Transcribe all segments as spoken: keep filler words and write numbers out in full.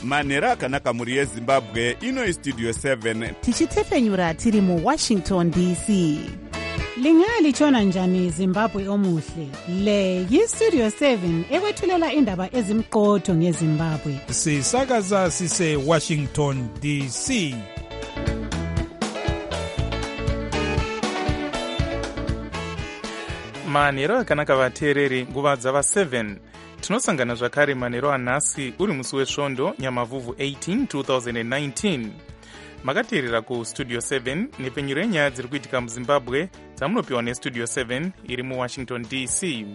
manhero akanaka mhuri yezimbabwe. Ino istudio seven tichitefenyura tiri muwashington D C. Lingalitshona njani Zimbabwe omuhle? Le yistudio seven ekwethulela indaba ezimqotho ngeZimbabwe. Sisakaza sise Washington D C. manhero akanaka vateereri, nguva dzava seven. Tinosangana zvakare manhero anhasi uri musi wesvondo nyamavhuvhu eighteen twenty nineteen. Makateerera kustudio seven nepfenyuro yenyaya dziri kuitika muzimbabwe dzamunopiwa nestudio seven iri muwashington D C.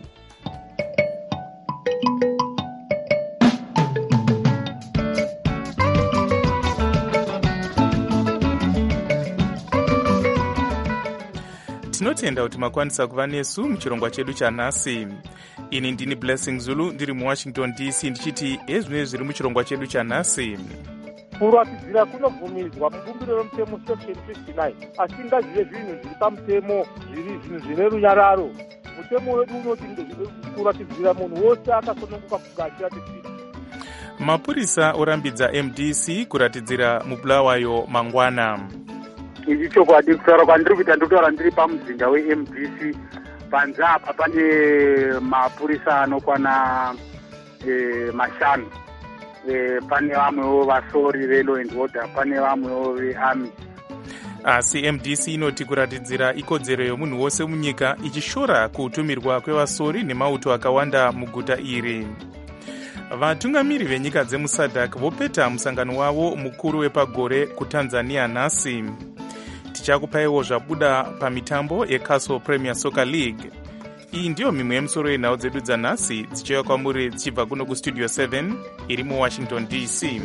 Tinotenda kuti makwanisa kuva nesu muchirongwa chedu chanhasi. Ini ndini Blessing Zulu ndiri muwashington D C ndichiti ezvinenge zviri muchirongwa chedu chanhasi. Kuratidzira kunobvumidzwa mubumbiro romutemo section fifty-nine, asi ngazvive zvinhu zviri pamutemo, zviri zvinhu zvine runyararo. Mutemo wedu unoti kuratidzira munhu wose akasununguka kunge achiratidzira. Mapurisa orambidza M D C kuratidzira mubulawayo mangwana. Ichi chokwadi, kutaura kwandiri kuita ndinotaura ndiri pamuzinda we-M D C. Panze apa pane mapurisa anokwana eh, mashanu. E, pane vamwewo vasori velaw and order, pane vamwewo vearmy. Asi M D C inoti kuratidzira ikodzero yomunhu wose munyika, ichishora kutumirwa kwevasori nemauto akawanda muguta iri. Vatungamiri venyika dzemusadhak vopeta musangano wavo mukuru wepagore kuTanzania nhasi. Tichakupaiwo zvabuda pamitambo yeCastle Premier Soccer League. Iyi ndiyo mimwe yemusoro yenhau dzedu dzanhasi dzichiuya kwamuri dzichibva kuno kustudio seven iri muwashington D C.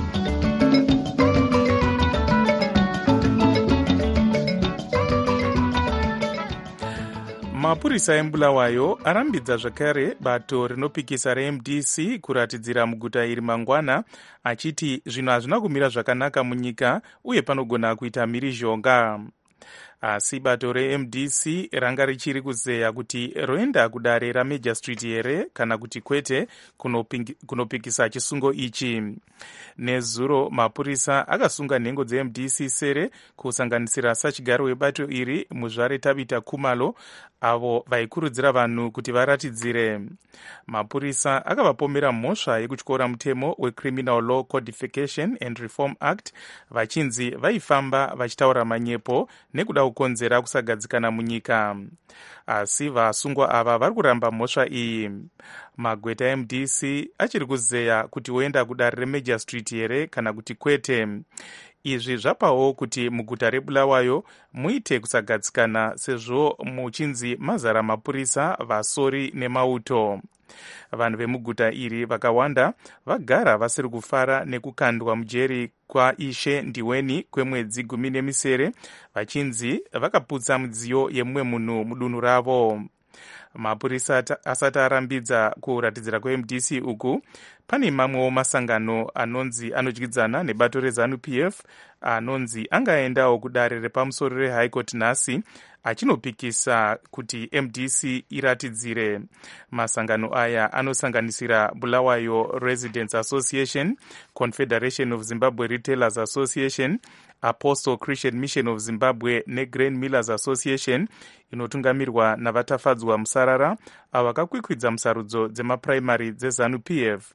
Mapurisa embulawayo arambidza zvakare bato rinopikisa reM D C kuratidzira muguta iri mangwana, achiti zvinhu hazvina kumira zvakanaka munyika uye panogona kuita mhirizhonga. Asi bato reM D C ranga richiri kuzeya kuti roenda kudare raMajor Street here kana kuti kwete kunopikisa chisungo ichi. Nezuro mapurisa akasunga nhengo dzeM D C sere kusanganisira sachigaro webato iri muzvare Tabita Khumalo, avo vaikurudzira vanhu kuti varatidzire. Mapurisa akavapomera mhosva yekutyora mutemo weCriminal Law Codification and Reform Act, vachinzi vaifamba vachitaura manyepo nekuda kukonzera kusagadzikana munyika. Asi vasungwa ava vari kuramba mhosva iyi. Magweta M D C achiri kuzeya kuti oenda kudare reMajor Street here kana kuti kwete. Izvi zvapawo kuti muguta reBulawayo muite kusagadzikana sezvo muchinzi mazara mapurisa, vasori nemauto. Vanhu vemuguta iri vakawanda vagara vasiri kufara nekukandwa mujeri kwaIshe Ndiweni kwemwedzi gumi nemisere, vachinzi vakaputsa midziyo yemumwe munhu mudunhu ravo. Mapurisa asati arambidza kuratidzira kweM D C uku, pane mamwewo masangano anonzi anodyidzana nebato reZANU P F anonzi angaendawo kudare repamusoro reHigh Court nhasi achinopikisa kuti M D C iratidzire. Masangano aya anosanganisira Bulawayo Residents Association, Confederation of Zimbabwe Retailers Association, Apostle Christian Mission of Zimbabwe neGrain Millers Association inotungamirwa navatafadzwa musarara avo vakakwikwidza musarudzo dzemapuraimari dzeZANU P F.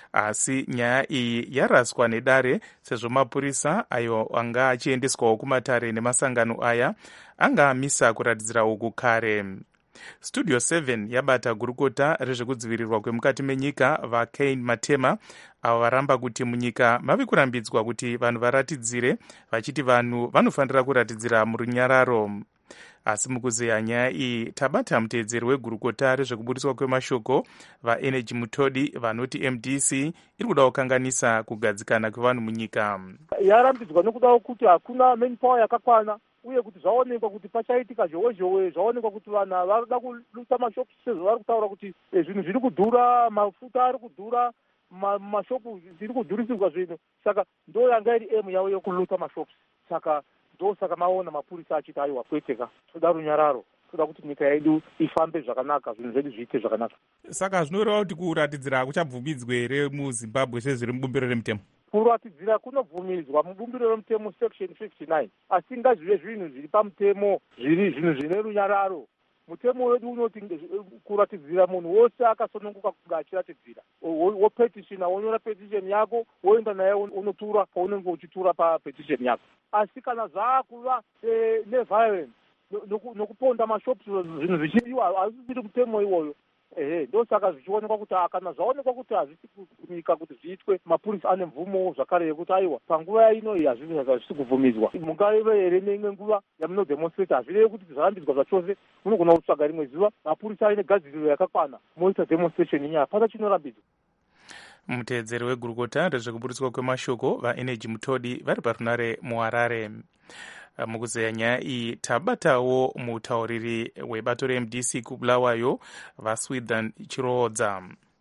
Asi nyaya iyi yaraswa nedare sezvo mapurisa ayo anga achiendeswawo kumatare nemasangano aya anga amisa kuratidzira uku kare. Studio seven yabata gurukota rezvekudzivirirwa kwemukati menyika vaCain Matema, avo varamba kuti munyika mave kurambidzwa kuti vanhu varatidzire, vachiti vanhu vanofanira kuratidzira murunyararo. Asi mukuzeya nyaya iyi tabata muteedzeri wegurukota rezvekubudiswa kwemashoko vaEnergy Mutodi vanoti M D C iri kuda kukanganisa kugadzikana kwevanhu munyika. Yarambidzwa nekuda kuti hakuna manpower yakakwana, uye kuti zvaonekwa kuti pachaitika zhowe zhowe, zvaonekwa kuti vanhu varikuda kuluta mashopu sezvo vari kutaura kuti zvinhu zviri kudhura, mafuta ari kudhura, mashopu zviri kudhurisirwa zvinhu. Saka ndo yanga iri emu yavo yokuluta mashopu. Saka ndo saka maona mapurisa achiti aiwa kweteka, toda runyararo, toda kuti nyika yedu ifambe zvakanaka, zvinhu zvedu zviite zvakanaka. Saka zvinoreva kuti kuratidzira kuchabvumidzwe here muZimbabwe sezviri mubumbiro remutemo? kuratidzira kunobvumidzwa mubumbiro remutemo section fifty-nine, asi ngazvive zvinhu zviri pamutemo, zviri zvinhu zvine runyararo. Mutemo wedu unoti kuratidzira munhu wose akasununguka kunge achiratidzira, wopetitiona, wonyora petisheni yako, woenda naye unotura paunenge uchitura papetisheni yako. Asi kana zvaakuva neviolence nokuponda mashops, zvinhu zvichidiwa hazvisiri mutemo iwoyo. Ehe, ndosaka zvichionekwa kuti kana zvaonekwa kuti hazvisi kunyika kuti zviitwe, mapurisa ane mvumo zvakare yekuti aiwa panguva ino iyi hazvisi kubvumidzwa. Mungaive here neimwe nguva yamunodemonstrate, hazvirevi kuti zvarambidzwa zvachose, munogona kutsvaga rimwe zuva mapurisa aine gadziriro yakakwana moita demonstration inyaya pana chinorambidzwa. Muteedzeri wegurukota rezvekuburitswa kwemashoko vaenergy Mutodi vari parunare muHarare. Mukuzeya nyaya iyi tabatawo mutauriri webato re-M D C kubulawayo vaSwithan Chirodza.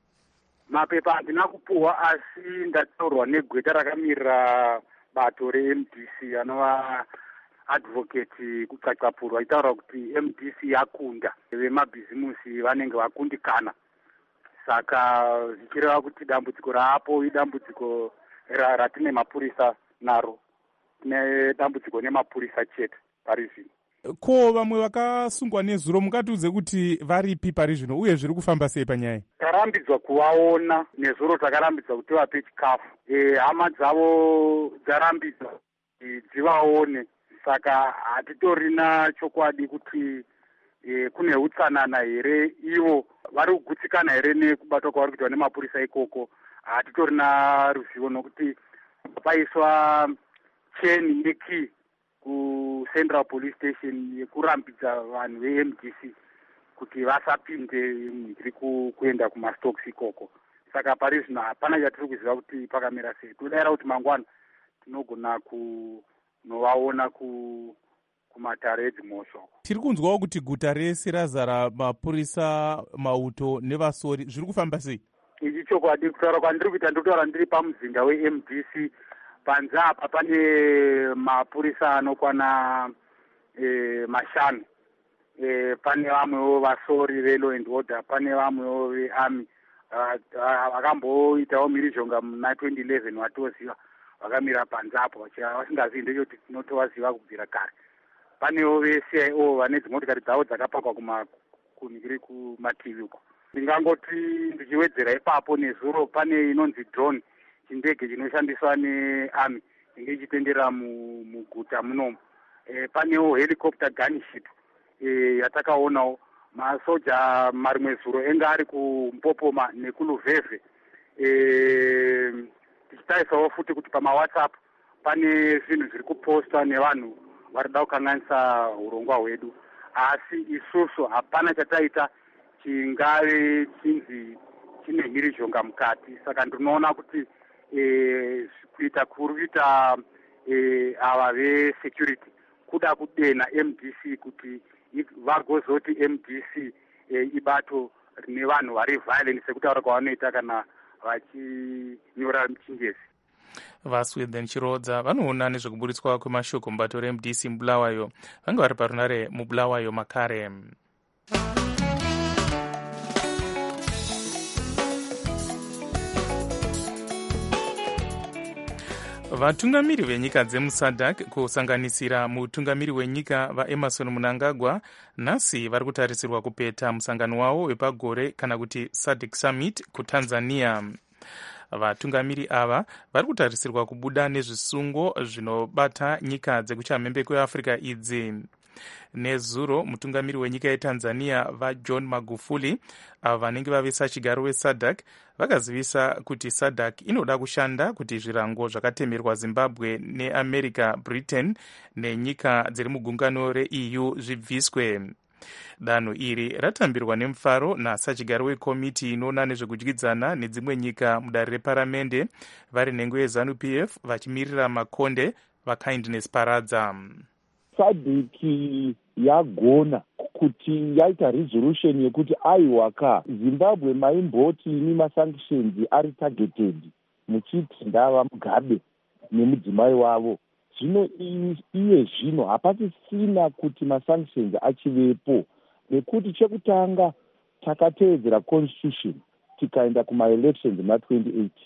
Mapepa handina kupuhwa, asi ndataurwa negweta rakamirira bato re-M D C anova advocate kutsvatsvapurwa itaura kuti M D C yakunda, vemabhizimusi vanenge vakundikana. Saka zvichireva kuti dambudziko raapo idambudziko ratine mapurisa naro, nedambudziko nemapurisa chete pari zvino. Ko vamwe vakasungwa nezuro mungatiudze kuti varipi pari zvino uye zviri kufamba sei panyaya? Tarambidzwa kuvaona nezuro, takarambidzwa kuti vape chikafu. E, hama dzavo dzarambidzwa e, dzivaone. Saka hatitorina chokwadi kuti e, kune utsanana here, ivo vari kugutsikana here nekubatwa kwavari kuitwa nemapurisa ikoko. Hatitorina ruzivo nokuti paiswa cheni yeki kuCentral Police Station yekurambidza vanhu ve-M D C kuti vasapinde mhiri kuenda kumastocks ikoko. Saka pari zvino hapana chatiri kuziva kuti pakamira sei. Todayira kuti mangwana tinogona kunovaona kumatare edzimhosva. Tiri kunzwawo kuti guta rese razara mapurisa, mauto nevasori. Zviri kufamba sei? Ichi chokwadi. Kutaura kwandiri kuita ndotaura ndiri pamuzinda we-M D C. Panze apa pane mapurisa anokwana e, mashanu. E, pane vamwewo vasori ve-law and order, pane vamwewo ve-army vakamboitawo mhirizhonga muna twenty eleven watoziva, vakamira panze apo vasingazivi ndechoti tinotovaziva kubvira kare. Panewo ve-C I O vane dzimotokari dzavo dzakapakwa kumhiri kumativi uko. Ndingangoti ndichiwedzera ipapo nezuro pane inonzi drone, chindege chinoshandiswa nearmy inge ichitenderera muguta munomu. E, panewo helicopter gunship e, yatakaonawo. Masoja marimwe zuro enga ari kuMpopoma nekuluvhevhe. E, tichitarisawo futi kuti pamawhatsapp pane zvinhu zviri kupostwa nevanhu vari kuda kukanganisa urongwa hwedu, asi isusu hapana chataita chingave chinzi chine mhirizhonga mukati. Saka ndinoona kuti e, kuita kuri kuita e, ava vesecurity kuda kudena M D C kuti vagozoti M D C e, ibato rine vanhu vari violent sekutaura kwavanoita kana vachinyora muchingezi. VaSwithan Chirodza vanoona nezvekuburitswa kwemashoko mubato re-M D C mubulawayo vange vari parunare mubulawayo makare. Vatungamiri venyika dzemusadhak kusanganisira mutungamiri wenyika vaEmerson Mnangagwa nhasi vari kutarisirwa kupeta musangano wavo wepagore kana kuti SADC Summit kuTanzania. Vatungamiri ava vari kutarisirwa kubuda nezvisungo zvinobata nyika dzekuchamhembe kweAfrica idzi. Nezuro mutungamiri wenyika yeTanzania vaJohn Magufuli ava vanenge vavisa chigaro weSADC vakazivisa kuti SADC inoda kushanda kuti zvirango zvakatemerwa Zimbabwe neAmerica, Britain nenyika dziri mugungano re-E U zvibviswe. Danho iri ratambirwa nemufaro nasachigaro wekomiti inoona nezvekudyidzana nedzimwe nyika mudare reparamende vari nhengo yeZANU P F vachimirira makonde vaKindness Paradza. SADC yagona kuti yaita resolution yekuti aiwaka Zimbabwe maimboti ini masanctions ari targeted muchiti ndava Mugabe nemudzimai wavo. Zvino iye zvino hapasisina kuti masanctions achivepo nekuti chekutanga takateedzera constitution tikaenda kumaelections ma twenty eighteen.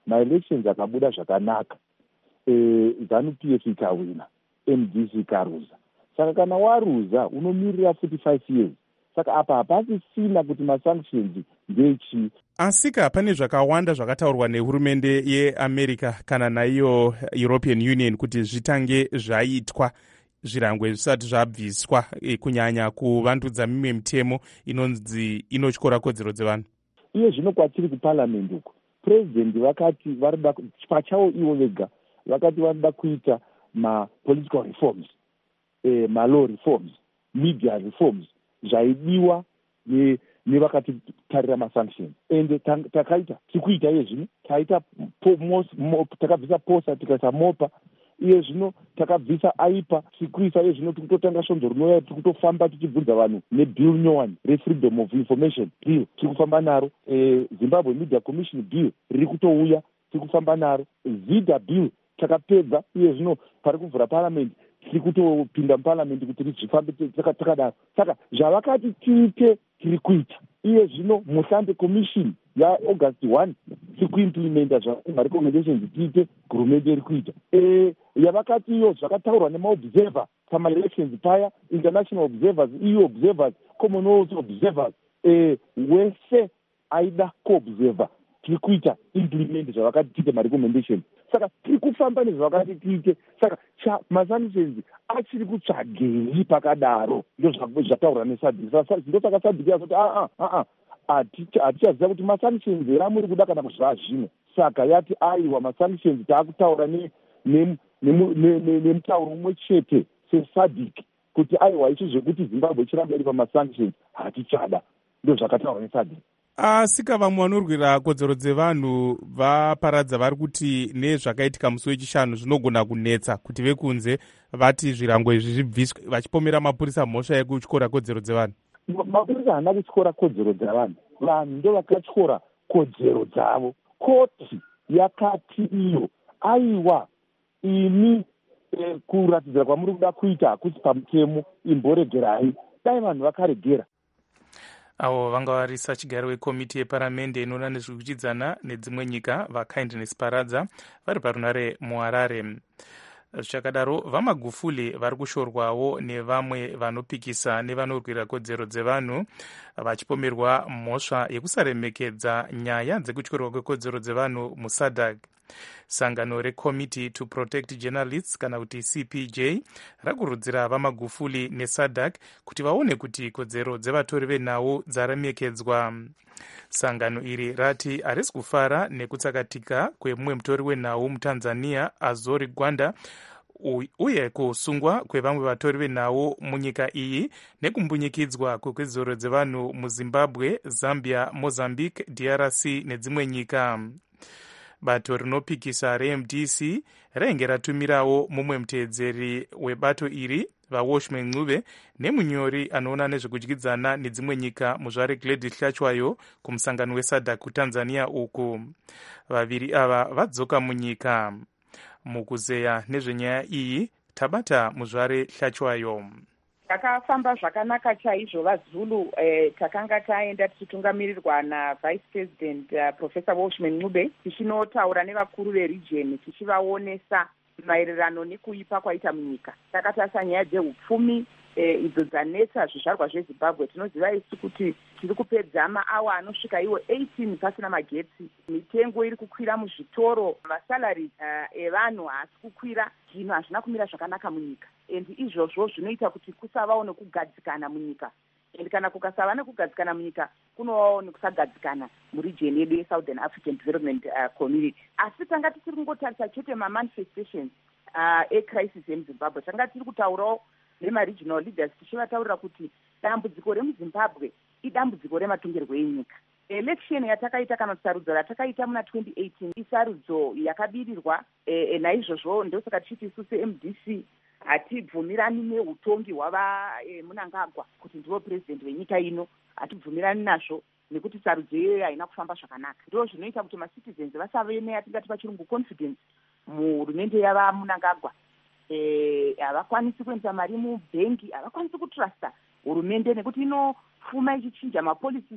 maelections akabuda zvakanaka, e, ZANU-P F ikawina, M D C ikaruza. Saka kana waruza unomirira forty-five years. Saka apa hapasisina kuti masanctions ndechi. Asika pane zvakawanda zvakataurwa nehurumende yeAmerica kana naiyo European Union kuti zvitange zvaitwa zvirangwe zvisati zvabviswa, e, kunyanya kuvandudza mimwe mitemo inonzi inotyora kodzero dzevanhu. Iye zvino kwatiri kuparliament uko, president vakati varida pachavo ivo vega vakati varida kuita ma-political reforms, eh, ma-law reforms, media reforms, zvaidiwa ne nevakati tarira masanctions. Ende takaita tikuita iye zvino taita takabvisa posa tikaisa mopa, iye zvino takabvisa aipa tikuisa iye zvino tikutotanga shonzo rinoya tikutofamba tichibvunza vanhu nebill nyowani refreedom of information bill tikufamba naro, e, Zimbabwe Media Commission bill riri kutouya tikufamba naro, ZIDA bill takapedza, iye zvino pari kuvhura parliament tiri kutopinda muparliament kuti rizvifambe takadaro. Saka zvavakati tiite tiri kuita. Iye zvino Muhlambe commission yaAugust one tiri kuimplementa zvarekommendations tiite hurumende iri kuita. E, yavakati iyo zvakataurwa nemaobserver pamaelections paya, international observers, E U observers, Commonwealth observers, e, wese aida kuobserver tiri kuita implement zvavakati tiite marekommendations. Saka tiri kufamba nezvavakati tiite. Saka masanctions achiri kutsvagei pakadaro, ndozvataurwa nesadhiki. Ndosaka sadhiki yazoti a a a hatichaziva kuti masanctions here amuri kuda kana kuzva zvino. Saka yati aiwa masanctions taakutaura nemutauro umwe chete sesadhiki kuti aiwa ichi zvekuti Zimbabwe ichiramba iri pamasanctions hatichada. Ndozvakataurwa nesadhiki. Asika vamwe vanorwira kodzero dzevanhu vaparadza vari kuti nezvakaitika musi wechishanu zvinogona kunetsa kuti vekunze vati zvirango izvi zvibviswe, vachipomera mapurisa mhosva yekutyora kodzero dzevanhu. Mapurisa haana kutyora kodzero dzevanhu, vanhu ndo vakatyora kodzero dzavo. Koti yakati iyo aiwa ini e, kuratidzira kwamuri kuda kuita hakusi pamutemo, imboregerai. Dai vanhu vakaregera. Avo vanga vari sachigaro wekomiti yeparamende inoona nezvekuchidzana nedzimwe nyika vaKindness Paradza vari parunare muHarare. Zvichakadaro vaMagufuli vari kushorwawo nevamwe vanopikisa nevanorwira kodzero dzevanhu vachipomerwa mhosva yekusaremekedza nyaya dzekutyorwa kwekodzero dzevanhu muSADC. Sangano reCommittee to Protect Journalists kana kuti C P J rakurudzira vaMagufuli neSADC kuti vaone kuti kodzero dzevatori venhau dzaremekedzwa. Sangano iri rati harisi kufara nekutsakatika kwemumwe mutori wenhau muTanzania Azori Gwanda uye kusungwa kwevamwe vatori venhau munyika iyi nekumbunyikidzwa kwekodzero dzevanhu muZimbabwe, Zambia, Mozambique, D R C nedzimwe nyika. Bato rinopikisa reM D C rainge ratumirawo mumwe muteedzeri webato iri vaWashman Ncube nemunyori anoona nezvekudyidzana nedzimwe nyika muzvare Gladys Hlachwayo kumusangano weSADC kuTanzania uku. Vaviri ava vadzoka munyika. Mukuzeya nezvenyaya iyi tabata muzvare Hlachwayo. Takafamba zvakanaka chaizvo vaZulu, eh, takanga taenda tichitungamirirwa naVice President uh, Professor Washman Ncube tichinotaura nevakuru veregion tichivaonesa maererano nekuipa kwaita munyika. Takatarisa nyaya dzehupfumi eh, idzo dzanetsa zvizvarwa zveZimbabwe. Tinoziva isu kuti tiri kupedza maawa anosvika iwo eighteen pasina magetsi, mitengo iri kukwira muzvitoro, masalari uh, evanhu haasi kukwira, zvinhu hazvina kumira zvakanaka munyika. Endi izvozvo zvinoita kuti kusavawo nekugadzikana munyika. Endi kana kukasava nekugadzikana munyika kunovawo nekusagadzikana muregion yedu yeSouthern African Development uh, Community. Asi tanga tisiri kungotarisa chete mamanifestations uh, ecrisis yemuZimbabwe. Tanga tiri kutaurawo nemaregional leaders tichivataurira kuti dambudziko remuZimbabwe idambudziko rematongerwo enyika. Election yatakaita kana sarudzo ratakaita muna twenty eighteen isarudzo yakabirirwa, e, naizvozvo ndosaka tichiti isu seM D C hatibvumirani neutongi hwava e, Mnangagwa kuti ndiwo president wenyika ino. Hatibvumirani nazvo nekuti sarudzo iyoyo haina kufamba zvakanaka. Ndo zvinoita kuti macitizens vasave neyatingati pachirungu confidence muhurumende yava Mnangagwa. Eh, havakwanisi kuendesa mari mubhengi, havakwanisi kutrusta hurumende nekuti inofuma ichichinja mapolicies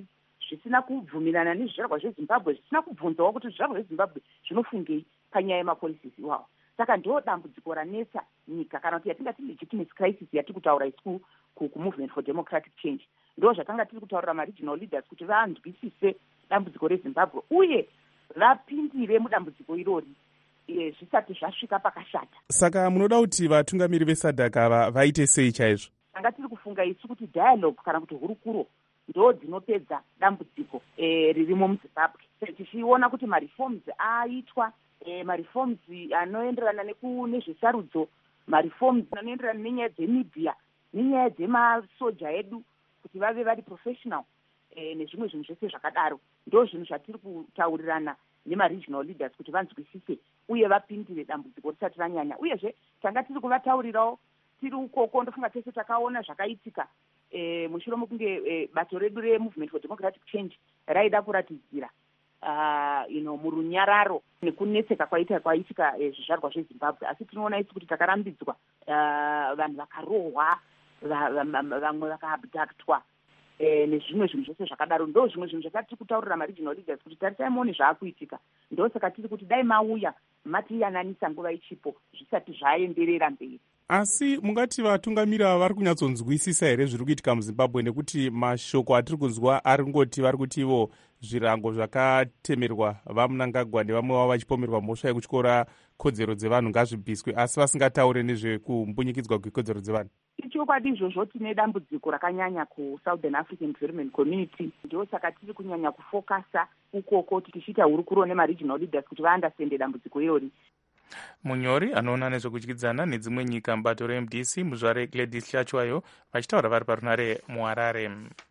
zvisina kubvumirana nezvizvarwa zvezimbabwe, zvisina kubvunzawo kuti zvizvarwa zvezimbabwe zvinofungei panyaya yemapolicies iwawo. Saka ndo dambudziko ranetsa nyika, kana kuti yatingati legitimacy crisis yatiri kutaura isu kumovement for democratic change. Ndo zvatanga tiri kutaurira maregional leaders kuti vanzwisise dambudziko rezimbabwe uye vapindire mudambudziko irori zvisati zvasvika pakashata. Saka munoda kuti vatungamiri vesadhaka ava vaite sei chaizvo? Tanga tiri kufunga isu kuti dialogue kana kuti hurukuro ndo dzinopedza dambudziko e, ririmo muzimbabwe. Tichiona kuti mareforms aitwa, e, mareforms anoenderana nezvesarudzo, mareforms anoenderana nenyaya dzemedia, nenyaya dzemasoja edu kuti vave vari professional, e, nezvimwe zvinhu zvese zvakadaro. Ndo zvinhu zvatiri kutaurirana nemaregional leaders kuti vanzwisise uye vapindire dambudziko risati ranyanya. Uyezve tanga tiri kuvataurirawo tiri ukoko, ndofunga tese takaona zvakaitika e, mushure mokunge e, bato redu removement for democratic change raida kuratidzira uh, you know, murunyararo nekunetseka kwaita kwaitika e, zvizvarwa zvezimbabwe. Asi tinoona isi kuti takarambidzwa, uh, vanhu vakarohwa, vamwe vakaabductwa e, nezvimwe zvinhu zvese zvakadaro. Ndo zvimwe zvinhu zvakati tiri kutaurira maregional leaders kuti tarisai muone zvaakuitika. Ndo saka tiri kuti dai mauya matiyananisa nguva ichipo zvisati zvaenderera mberi. Asi mungati vatungamiri ava vari kunyatsonzwisisa here zviri kuitika muzimbabwe? Nekuti mashoko atiri kunzwa ari ngoti vari kuti ivo zvirango zvakatemerwa vaMnangagwa nevamwe vavo vachipomerwa mhosva yekutyora kodzero dzevanhu ngazvibviswe, asi vasingataure nezvekumbunyikidzwa kwekodzero dzevanhu. Ichokwadi izvozvo tine dambudziko rakanyanya kuSouthern African Development Community. Ndo saka tiri kunyanya kufokasa ukoko tichiita hurukuro nemaregional leaders kuti vaandastende dambudziko irori. Munyori anoona nezvekudyidzana nedzimwe nyika mubato reM D C muzvare Gladys Hlachwayo vachitaura vari parunare muHarare.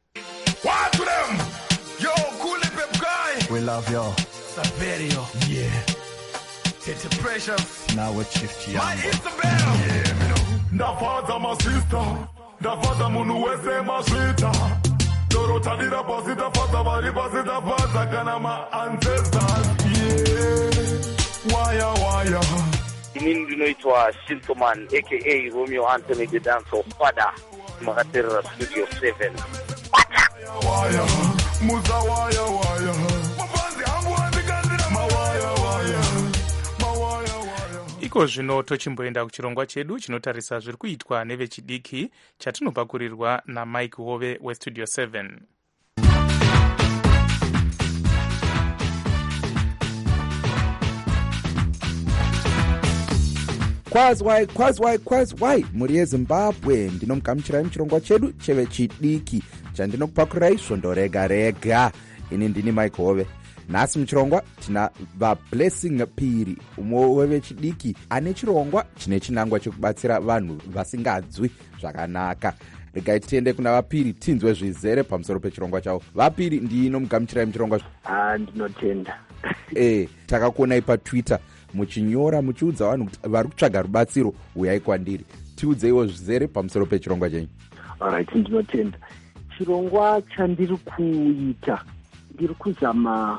We love you. Saverio. Yeah. It's a precious. Now it's shift young. My Isabel. Yeah, me know. Ndafaza my sister. Ndafaza munu wese mashita. Dorota dira pasita faza bari pasita faza kana my ancestors. Yeah. Waya waya. Mimi ndinoitwa Shintoman aka Romeo Anthony the Dancer Father Magatera Studio seven. Waya muza waya waya. Mabanzi hangu andikandira mawaya waya. Mawaya waya. Iko zvino tochimboenda kuchirongwa chedu chinotarisa zviri kuitwa nevechidiki chatinopakurirwa naMike Hove weStudio seven. Kwazwai, kwazwai, kwazwai, muri yeZimbabwe. Ndinomugamuchirai muchirongwa chedu chevechidiki chandinokupakurirai svondo rega rega. Ini ndini Mike Hove. Nhasi muchirongwa tina vaBlessing Piri, umwe wevechidiki ane chirongwa chine chinangwa chekubatsira vanhu vasingadzwi zvakanaka. Regai tiende kuna vaPiri tinzwe zvizere pamusoro pechirongwa chavo. VaPiri, ndinomugamuchirai muchirongwa. Ah, ndinotenda. Eh, takakuonai paTwitter muchinyora muchiudza vanhu kuti vari kutsvaga rubatsiro, uyai kwandiri. Tiudzeiwo zvizere pamusoro pechirongwa chenyu. Alright, ndinotenda. Chirongwa chandiri kuita, ndiri kuzama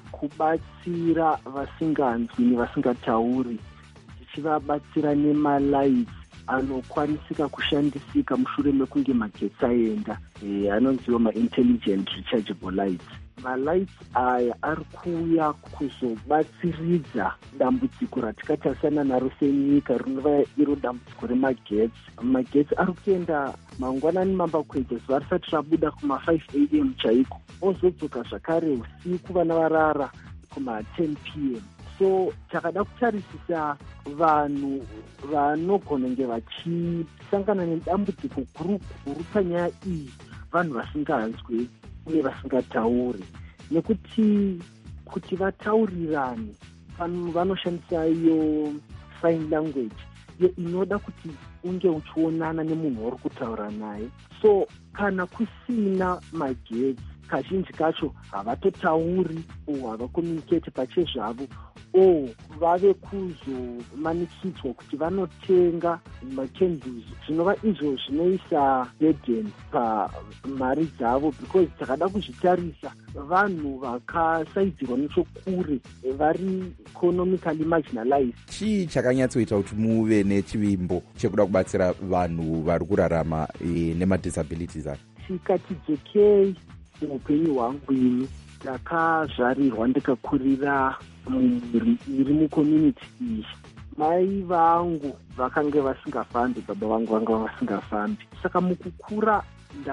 kubatsira vasinganzwi nevasingatauri, tichivabatsira nemalights anokwanisika kushandisika mushure mekunge magetsi aenda, e, anonziwa ma-intelligent rechargeable lights. Malights aya ari kuuya kuzobatsiridza dambudziko ratikatarisana naro senyika rinova iro dambudziko remagetsi. Magetsi ari kuenda mangwanani mambakwedza zuva risati rabuda kuma-five a m chaiko, ozodzoka zvakare usiku vana varara kuma-ten p m. So takada kutarisisa vanhu vanogona kunge vachisangana nedambudziko guru guru panyaya iyi, vanhu vasinganzwi uye vasingatauri, nekuti kuti vataurirane vanhu vanoshandisa iyo sign language iyo inoda kuti unge uchionana nemunhu uri kutaura naye. So kana kusina magetsi, kazhinji kacho havatotauri o havakomunicate pachezvavo, o vave kuzomanikidzwa kuti vanotenga macandles, zvinova izvo zvinoisa burden pamari dzavo, because takada kuzvitarisa vanhu vakasaidzirwa nechokure vari economically marginalized. Chii chakanyatsoita kuti muve nechivimbo chekuda kubatsira vanhu vari kurarama e, nemadisabilities aya? Tikati dzokei muupenyu hwangu ini ndakazvarirwa ndikakurira mumhuri iri mucommunity iyi. Mai vangu vakanga vasingafambi, baba vangu vanga vasingafambi. Saka mukukura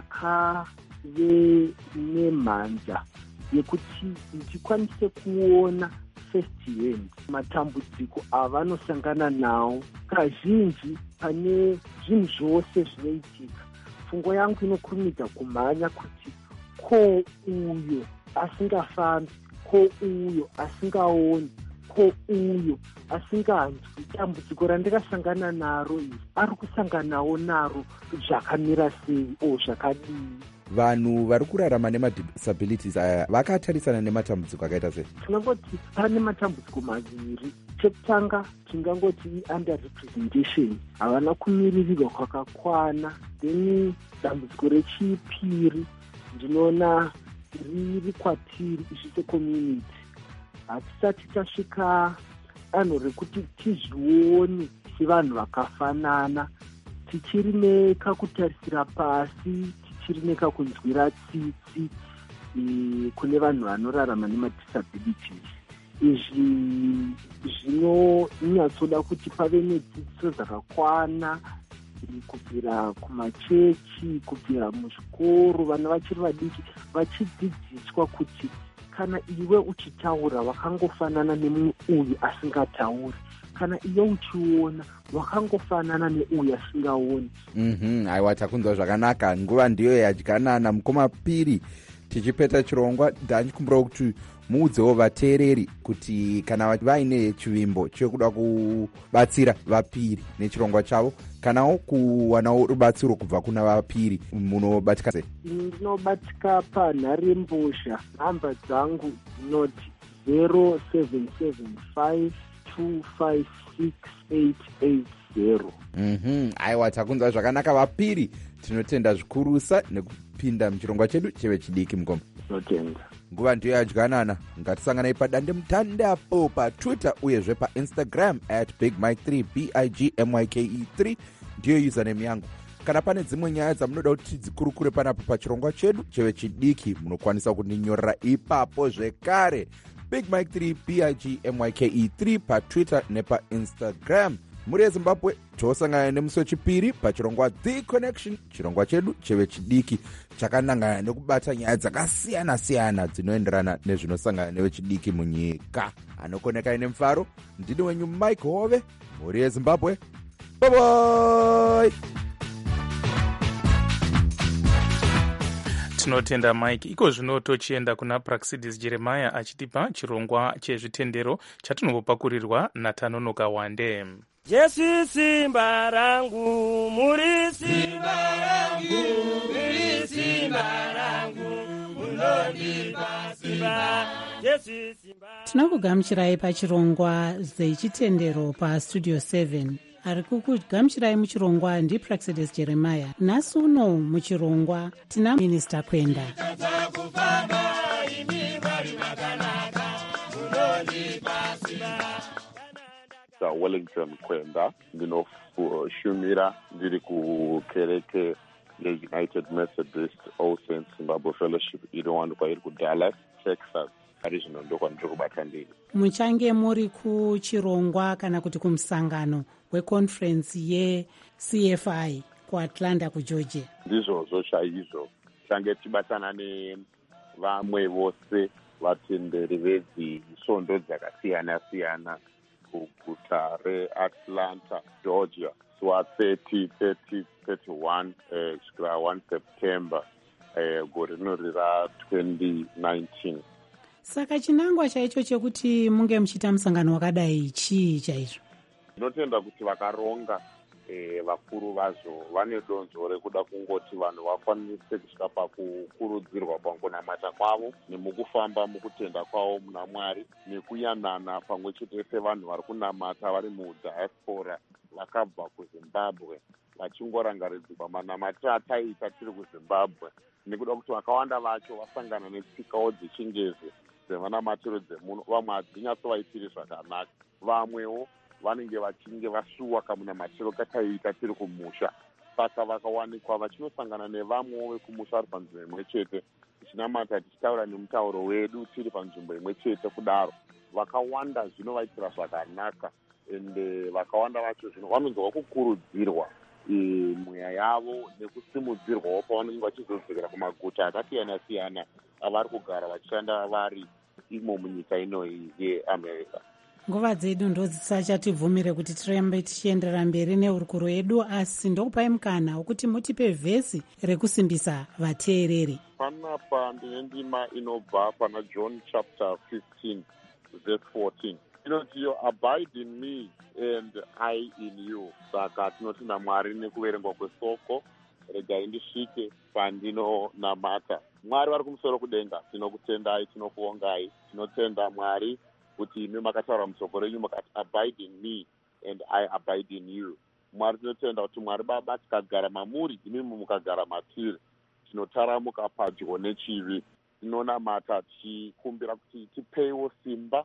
ndakave nemhanza yekuti ndikwanise kuona first hand matambudziko avanosangana nawo. Kazhinji pane zvinhu zvose zvinoitika, pfungwa yangu inokurumidza kumhanya kuti ko uyo asingafambi, ko uyo asingaoni, ko uyo asinganzwi dambudziko randikasangana naro iri ari kusanganawo naro zvakamira sei o zvakadii. Vanhu vari kurarama nemadisabilities aya vakatarisana nematambudziko akaita sei? Tinangoti pane matambudziko maviri. Chekutanga tingangoti under representation, havana kumiririrwa kwakakwana. Then dambudziko rechipiri ndinoona riri kwatiri isu secommunity, hatisati tasvika danho rekuti tizvione sevanhu vakafanana, tichiri nekakutarisira pasi, tichiri nekakunzwira tsitsi e, kune vanhu vanorarama nemadisabilities. Izvi zvinonyatsoda kuti pave nedzidziso dzakakwana kubvira kumachechi, kubvira muzvikoro, vana vachiri vadiki vachidzidziswa kuti kana iwe uchitaura wakangofanana nemumwe uyu asingatauri, kana iwe uchiona wakangofanana neuyu asingaoni. Mhm, aiwa, takunzwa zvakanaka. Nguva ndiyo yadyanana. Mukoma Piri, tichipeta chirongwa ndachikumbira kuti muudzewo vateereri kuti kana vaine chivimbo chekuda kubatsira vapiri nechirongwa chavo, kanawo kuwanawo rubatsiro kubva kuna vapiri, munobatika sei? Ndinobatika panharembozha. Nhamba dzangu dzinoti zero seven seven five two five six eight eight zero. Mhm, aiwa, takunzwa zvakanaka vapiri. Tinotenda zvikurusa nekupinda muchirongwa chedu cheve chidiki mugomba. Tinotenda. Nguva ndiyo yadyanana. Ngatisanganai padande mutandapo patwitter uyezve painstagram at big mike three b i g m y k e three ndiyo username yangu. Kana pane dzimwe nyaya dzamunoda kuti dzikurukure panapo pachirongwa chedu cheve chidiki, munokwanisa kundinyorera ipapo zvekare. big mike three b i g m y k e three patwitter nepainstagram. Muri yeZimbabwe tosangana nemusi wechipiri pachirongwa The Connection, chirongwa chedu cheve chidiki chakanangana nekubata nyaya dzakasiyana siyana dzinoenderana nezvinosangana nevechidiki munyika. Anokonekai nemufaro, ndini wenyu Mike Hove. Muri yeZimbabwe, bye bye. Tinotenda Mike. Iko zvino tochienda kuna Praxidis Jeremiah achitipa chirongwa chezvitendero chatinopakurirwa naTanonoka Wande. Jesu simba rangu, muri simba rangu, muri simba rangu, unondipa simba, Jesu simba. Tinokugamuchirai pachirongwa zechitendero pastudio seven. Ari kukugamuchirai muchirongwa ndiPraxidis Jeremiah. Nhasi uno muchirongwa tina Minister Kwenda. Wellington Kwenda, ndinoshumira ndiri kukereke yeUnited Methodist All Saints Zimbabwe Fellowship inowanikwa iri kuDallas, Texas. Ari zvino ndokwa ndiri kubata ndiri. Muchange muri kuchirongwa kana kuti kumusangano weconference ye-C F I kuAtlanta kuGeorgia? Ndizvozvo chaizvo. Change tibatana nevamwe vose vatenderi vezisvondo dzakasiyana siyana kuguta reAtlanta, Georgia, zuva thirty, thirty, thirty-one kusvikira uh, one September uh, gore rinori ra twenty nineteen. Saka chinangwa chaicho chekuti munge muchiita musangano wakadai chii chaizvo? Ndinotenda kuti vakaronga eh, vakuru vazvo vane donzvo rekuda kungoti vanhu vakwanise kusvika pakukurudzirwa pakunamata kwavo nemukufamba mukutenda kwavo muna Mwari nekuyanana pamwe chete sevanhu vari kunamata vari mudiaspora vakabva kuZimbabwe vachingorangaridzwa manamatiro ataita tiri kuZimbabwe, nekuda kuti vakawanda vacho vasangana netsikawo dzechingezi dzevanamatiro dzemuno. Vamwe hadzinyatsovaitiri zvakanaka, vamwewo vanenge vachinge vasuwa kamunamatiro kataiita tiri kumusha. Saka vakawanikwa vachinosangana nevamwewo vekumusha vari panzvimbo imwe chete tichinamata tichitaura nemutauro wedu tiri panzvimbo imwe chete kudaro. Vakawanda zvinovaitira zvakanaka ende vakawanda vacho zvino vanonzwa kukurudzirwa mweya yavo nekusimudzirwawo pavanenge vachizodzokera kumaguta akasiyana siyana avari kugara vachishanda vari imo munyika inoyi yeamerica. Nguva dzedu ndodzisachativhumire kuti tirambe tichienderera mberi neurukuro yedu, asi ndokupai mukana wekuti mutipe vhesi rekusimbisa vateereri. Panapa ndine ndima inobva pana John chapter fifteen verse fourteen. Inoti yo abide in me and I in you. Saka tinotenda Mwari nekuverengwa kwesoko, regai ndisvike pandinonamata. Mwari vari kumusoro kudenga, tinokutendai, tinokuongai, tinotenda Mwari kuti imi makataura musoko renyu makati abide in me and I abide in you. Mwari tinotenda kuti Mwari Baba tikagara mamuri, imi mukagara matiri, tinotaramuka padyo nechivi. Tinonamata tichikumbira kuti tipeiwo simba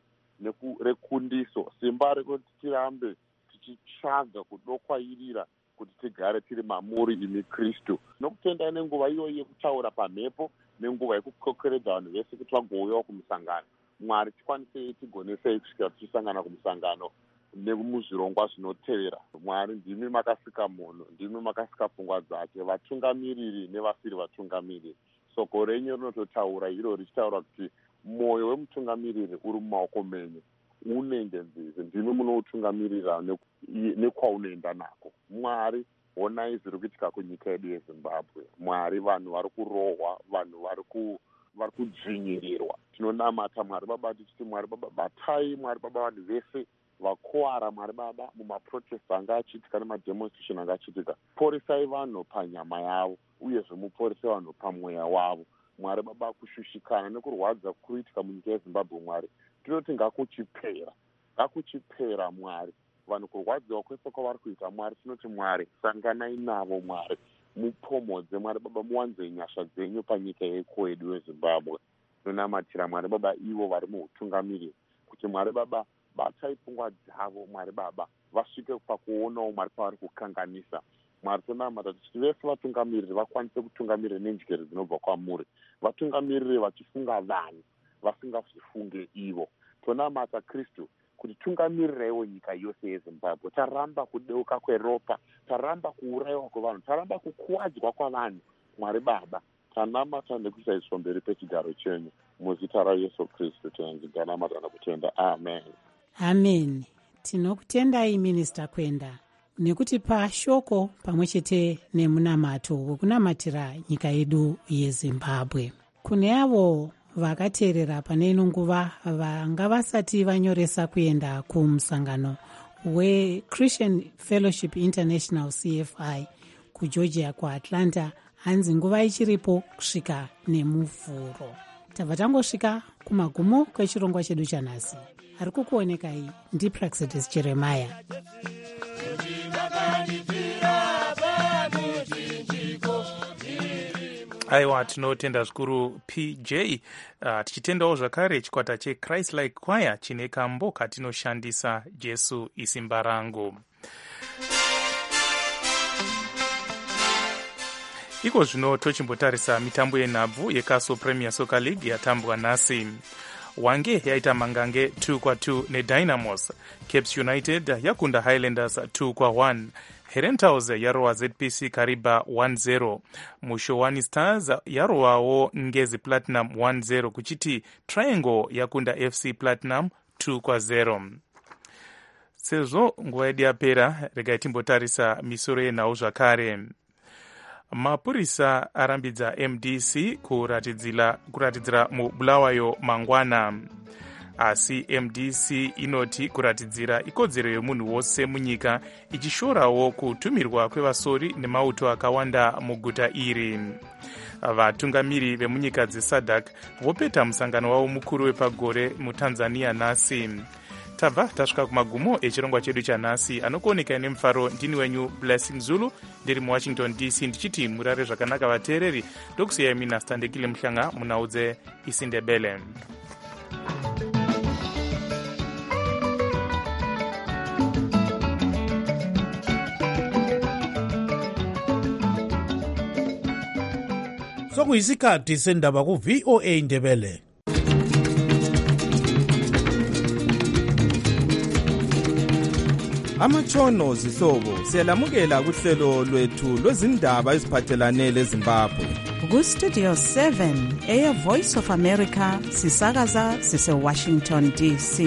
rekundiso, simba rekuti tirambe tichitsvaga kudokwairira kuti tigare tiri mamuri imi Kristu. Nokutendai nenguva iyoyi yekutaura pamhepo nenguva yekukokeredza vanhu vese kuti vagouyawo kumusangano. Mwari tikwanisei tigonesei kusvika tichisangana kumusangano nemuzvirongwa zvinotevera. Mwari ndimi makasika munhu, ndimi makasika pfungwa dzake, vatungamiriri nevasiri vatungamiriri. Soko renyu rinototaura iro richitaura kuti mwoyo wemutungamiriri uri mumaoko menyu, unenge nzizi, ndimi munoutungamirira nekwaunoenda nako. Mwari, onai zviri kuitika kunyika yedu yeZimbabwe. Mwari, vanhu vari kurohwa, vanhu vari kudzvinyirirwa. Tinonamata Mwari Baba tichiti Mwari Baba batai, Mwari Baba vanhu vese vakuwara, Mwari Baba mumaprotest anga achiitika nemademonstration anga achiitika. Poresai vanhu panyama yavo uyezve muporesai vanhu pamweya wavo. Mwari Baba kushushikana nekurwadza kuitika munyika yeZimbabwe, Mwari tinoti ngakuchipera, ngakuchipera Mwari. Vanhu kurwadziwa kwese kwavari kuita Mwari tinoti Mwari sanganai navo Mwari, mupomodze Mwari Baba, muwanze nyasha dzenyu panyika yedu yeZimbabwe. Tinonamatira Mwari Baba ivo vari muutungamiriri kuti Mwari Baba batai pfungwa dzavo Mwari Baba vasvike pakuonawo Mwari pavari kukanganisa. Mwari tonamata kuti vese vatungamiriri vakwanise kutungamirira nenjere dzinobva kwamuri, vatungamirire vachifunga vanhu vasingazvifunge ivo. Tonamata Kristu kuti tungamirirawo nyika yose yeZimbabwe. Taramba kudeuka kweropa, taramba kuurayiwa kwevanhu, taramba kukuwadzwa kwavanhu. Mwari Baba tanamata nekusaiswa mberi pechigaro chenyu muzita raYesu Kristu tanamata nekutenda. Amen. Amen. Tinokutendai Minista Kwenda nekuti pashoko pamwe chete nemunamato wekunamatira nyika yedu yeZimbabwe. Kune avo vakateerera pane ino nguva vanga vasati vanyoresa kuenda kumusangano weChristian Fellowship International C F I kuGeorgia kuAtlanta, hanzi nguva ichiripo kusvika nemuvhuro. Tabva tangosvika kumagumo kwechirongwa chedu chanhasi. Ari kukuonekai ndiPraxedis Jeremiah. Aiwa, tinotenda zvikuru P J. Uh, tichitendawo zvakare chikwata cheChrist Like Choir chine kambo katinoshandisa Jesu isimba rangu. Iko zvino tochimbotarisa mitambo yenhabvu yeCastle Premier Soccer League yatambwa nhasi. Wange yaita mangange two kwa two neDynamos. Caps United yakunda Highlanders two kwa one. Herentals yarowa Z P C Kariba one zero. Mushowani Stars yarowawo Ngezi Platinum one zero kuchiti Triangle yakunda F C Platinum two kwa zero. Sezvo nguva yedu yapera, regai timbotarisa misoro yenhau zvakare. Mapurisa arambidza M D C kuratidzira, kuratidzira mubulawayo mangwana. Asi M D C inoti kuratidzira ikodzero yemunhu wose munyika, ichishorawo kutumirwa kwevasori nemauto akawanda muguta iri. Vatungamiri vemunyika dzeSADC vopeta musangano wavo mukuru wepagore muTanzania nhasi. Tabva tasvika kumagumo echirongwa chedu chanhasi. Anokuoneka nemufaro ndini wenyu Blessing Zulu, ndiri muWashington D C ndichiti murare zvakanaka vateereri. Ndokusiyai mina Standekile Mhlanga munaudze isindebele. sokuyisikhathi sendaba ku-V O A Ndebele. Amatshono zihlobo siyalamukela kuhlelo lwethu lwezindaba eziphathelane leZimbabwe. Ku-Studio seven, Air Voice of America, sisakaza sise-Washington D C.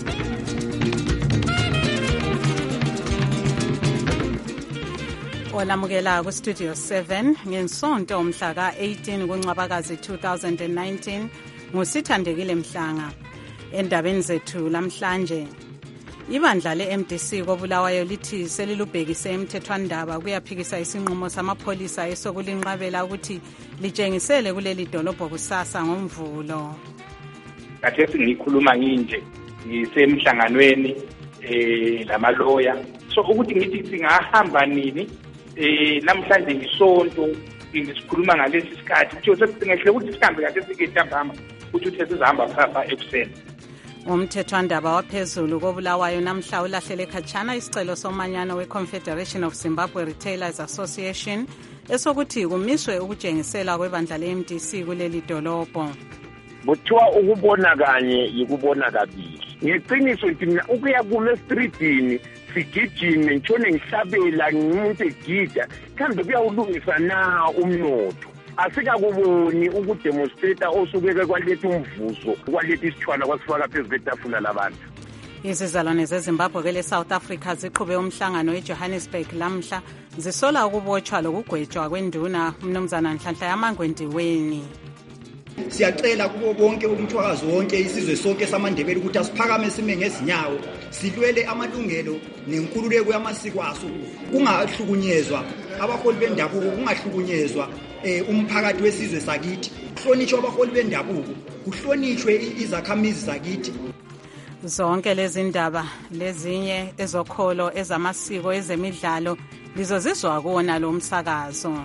Olamukela ku-Studio seven ngensonto umhla ka-eighteen kuNcwabakazi two thousand nineteen nguSithandekile Mhlanga. Endabeni zethu lamhlanje, ibandla le-M D C koBulawayo lithi selilubhekise emthethwandaba kuyaphikisa isinqumo samapholisa esokulinqabela ukuthi litshengisele kuleli dolobho kusasa ngoMvulo. Kathesi ngikhuluma nginje ngisemhlanganweni eh lamaloya, so ukuthi ngithi singahamba nini eh namhlanje ngisonto ngisikhuluma ngalesi sikhathi kuthiwa sesingehle ukuthi sihambe kathesi ke ntambama ukuthi uthi sizahamba pha ekuseni. Umthethwandaba waphezulu koBulawayo namhla ulahlele khatshana isicelo somanyano we-Confederation of Zimbabwe Retailers Association esokuthi kumiswe ukutshengisela kwebandla le-M D C kuleli dolobho. Kuthiwa ukubona kanye yikubona kabili. Ngeqiniso ngithi mina ukuya kuma estreetini sigijime ngitshone ngihlabela ngumuntu egida kambe kuyawulungisa na umnotho. Asikakuboni ukudemonstrata osukeke kwaletha umvuzo kwaletha isithwala kwasifaka phezu kwetafula labantu. Izizalwane zeZimbabwe kele South Africa ziqhube umhlangano eJohannesburg lamhla zisola ukubotshwa lokugwetshwa kwenduna umnumzana Nhlanhla yaMangwendiweni. Siyacela kubo bonke umthwakazi wonke isizwe sonke samandebele ukuthi asiphakame sime ngezinyawo silwele amalungelo nenkululeko yamasiko aso, kungahlukunyezwa abaholi bendabuko, kungahlukunyezwa eh umphakathi wesizwe sakithi, kuhlonishwe abaholi bendabuko, kuhlonishwe izakhamizi zakithi. Zonke lezi ndaba lezinye ezokholo ezamasiko ezemidlalo lizozizwa kuona lo msakazo.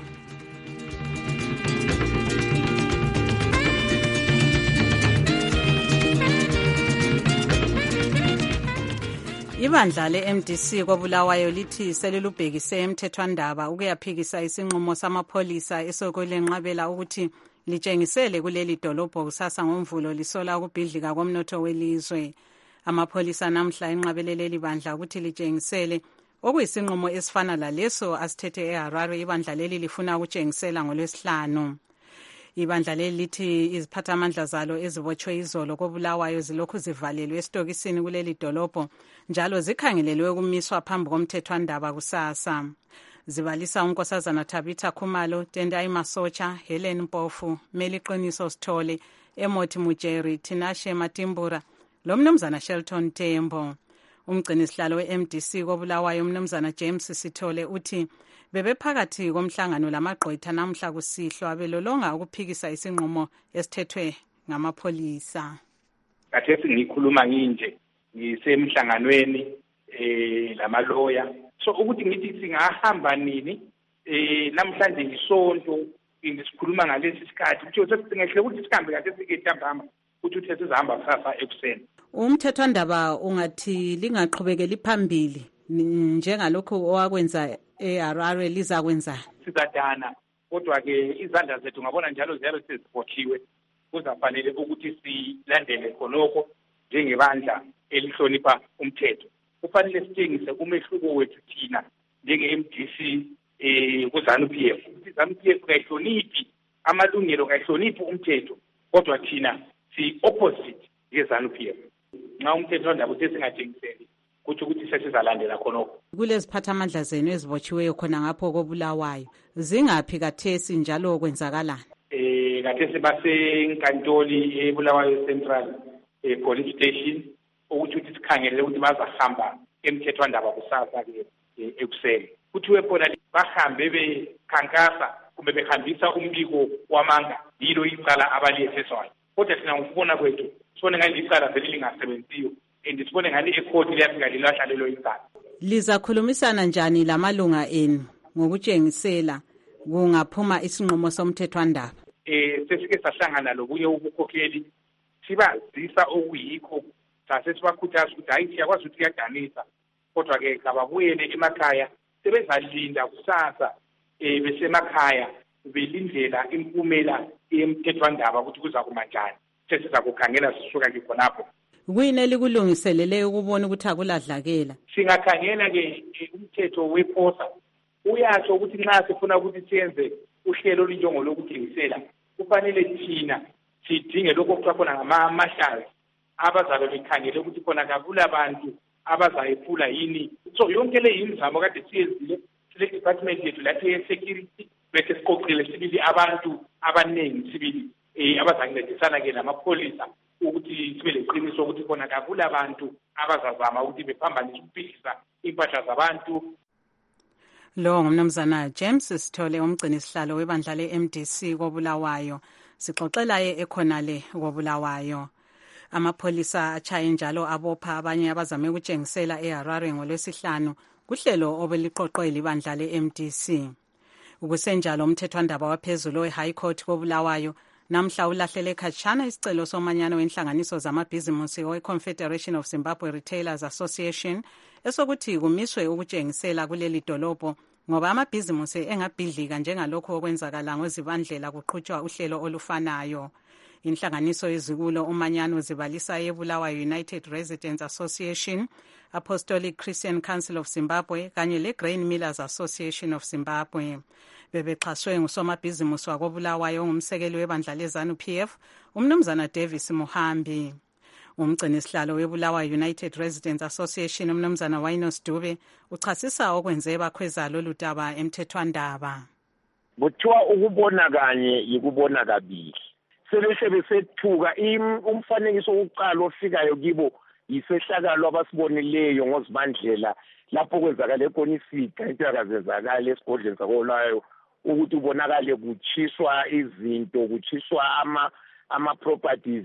Ibandla le-M D C koBulawayo lithi selilubhekise emthethwandaba ukuyaphikisa isinqumo samapholisa esokulenqabela ukuthi litshengisele kuleli dolobho kusasa ngoMvulo lisola ukubhidlika komnotho welizwe. Amapholisa namhla enqabeleleli bandla ukuthi litshengisele okuyisinqumo esifana laleso asithethe eHarare. Ibandla leli lifuna ukutshengisela ngoLwesihlanu. Ibandla leli lithi iziphathamandla zalo ezibotshwe izolo koBulawayo zilokhu zivalelwe esitokisini kuleli dolobho njalo zikhangelelwe ukumiswa phambi komthethwandaba kusasa. Zibalisa unkosazana Tabitha Khumalo, Tendai Masocha, Helen Mpofu, Meliqiniso Sithole, Emothi Mujeri, Tinashe Matimbura, lo mnumzana Shelton Tembo. Umgcini sihlalo we-M D C koBulawayo umnumzana James Sithole uthi bebephakathi komhlangano lamagqwetha namhla kusihlwa belolonga ukuphikisa isinqumo esithethwe ngamapholisa. Kathesi ngikhuluma nginje ngisemhlanganweni eh lamaloya, so ukuthi ngithi singahamba nini eh namhlanje ngisonto ngisikhuluma ngalesi sikhathi kuthiwa sesingehle ukuthi sihambe kathesi ke ntambama ukuthi uthi sizahamba pha ekuseni. Umthethwandaba ungathi lingaqhubekeli phambili njengalokho owakwenza eHarare lizakwenza. Sizadana kodwa ke izandla zethu ngabona njalo ziyabe sezibothiwe, kuzafanele ukuthi silandele khonokho njengebandla elihlonipha umthetho. Kufanele sitshengise umehluko wethu thina njenge-M D C eh kuZANU-P F. iZANU-P F kayihloniphi amalungelo, kayihloniphi umthetho, kodwa thina si opposite yeZANU-P F. Nxa umthetho ndaba uthi singatshengiseli kuthi ukuthi sesizalandela khonokho. Kuleziphathamandla zenu ezibotshiweyo khona ngapho koBulawayo zingaphi kathesi njalo kwenzakalani? Eh kathesi basenkantoli eBulawayo Central eh police station ukuthi uthi sikhangelele ukuthi bazahamba emthethwandaba kusasa ke ekuseni. Kuthiwe bona bahambe bekhankasa kumbe behambisa umbiko wamanga yilo icala abaliyetheswayo. Kodwa thina ngokubona kwethu sibone ngani icala selingasebenziyo and sibone ngani ecourt liyafika lilahla lelo icala. Lizakhulumisana njani lamalunga enu ngokutshengisela kungaphuma isinqumo somthethwandaba? Eh sesike sahlangana lokunye ubukhokheli sibazisa okuyikho sase sibakhuthaza ukuthi hayi siyakwazi ukuthi kuyadanisa, kodwa ke kababuyele emakhaya sebezalinda kusasa eh besemakhaya belindlela impumela yemthethwandaba ukuthi kuza kuma njani sesiza kukhangela sisuka ke khonapho. Kuyini elikulungiselele ukubona ukuthi akuladlakela? Singakhangela ke umthetho weposa uyasho ukuthi nxa sifuna ukuthi siyenze uhlelo olunjengo lokuthengisela kufanele thina sidinge lokho kuthiwa khona ngama-marshals abazabe bekhangele ukuthi khona kakula bantu abazayephula yini. So yonke le yimizamo kade siyenzile sile department yethu lapho ye-security bese siqoqile sibili abantu abaningi sibili um abazancedisana ke namapholisa ukuthi sibe leqiniso ukuthi khona kakula bantu abazazama ukuthi bephambanise ukuphikisa impahla zabantu. Lo ngumnumzana James Sithole umgcini sihlalo webandla le-M D C koBulawayo. Sixoxela ye ekhonale koBulawayo. Amapholisa achaye njalo abopha abanye abazame ukutshengisela eHarare ngolwesihlanu kuhlelo obeliqoqwe libandla le-M D C. Ukusenjalo umthethwandaba waphezulu we-High Court koBulawayo namhla ulahlele khatshana isicelo somanyano wenhlanganiso zamabhizimusi we-Confederation of Zimbabwe Retailers Association esokuthi kumiswe ukutshengisela kuleli dolobho ngoba amabhizimusi engabhidlika njengalokho okwenzakala ngozibandlela kuqhutshwa uhlelo olufanayo. Inhlanganiso yezikulo umanyano zibalisa yeBulawayo United Residents Association, Apostolic Christian Council of Zimbabwe kanye le-Grain Millers Association of Zimbabwe. Bebexhaswe ngusomabhizimusi wakoBulawayo ngumsekeli webandla leZANU P F umnumzana Davis Muhambi. Umgcini sihlalo weBulawayo United Residents Association umnumzana Wainos Dube uchasisa okwenze bakhweza lolu daba emthethwandaba. Kuthiwa ukubona kanye yikubona kabili. Sebese besethuka umfanekiso wokuqala ofikayo kibo yisehlakalo abasibonileyo ngozibandlela lapho kwenzakala khona isika into yakazenzakala esigodleni sakoLayo ukuthi ubonakale kuchiswa izinto kuchiswa ama ama properties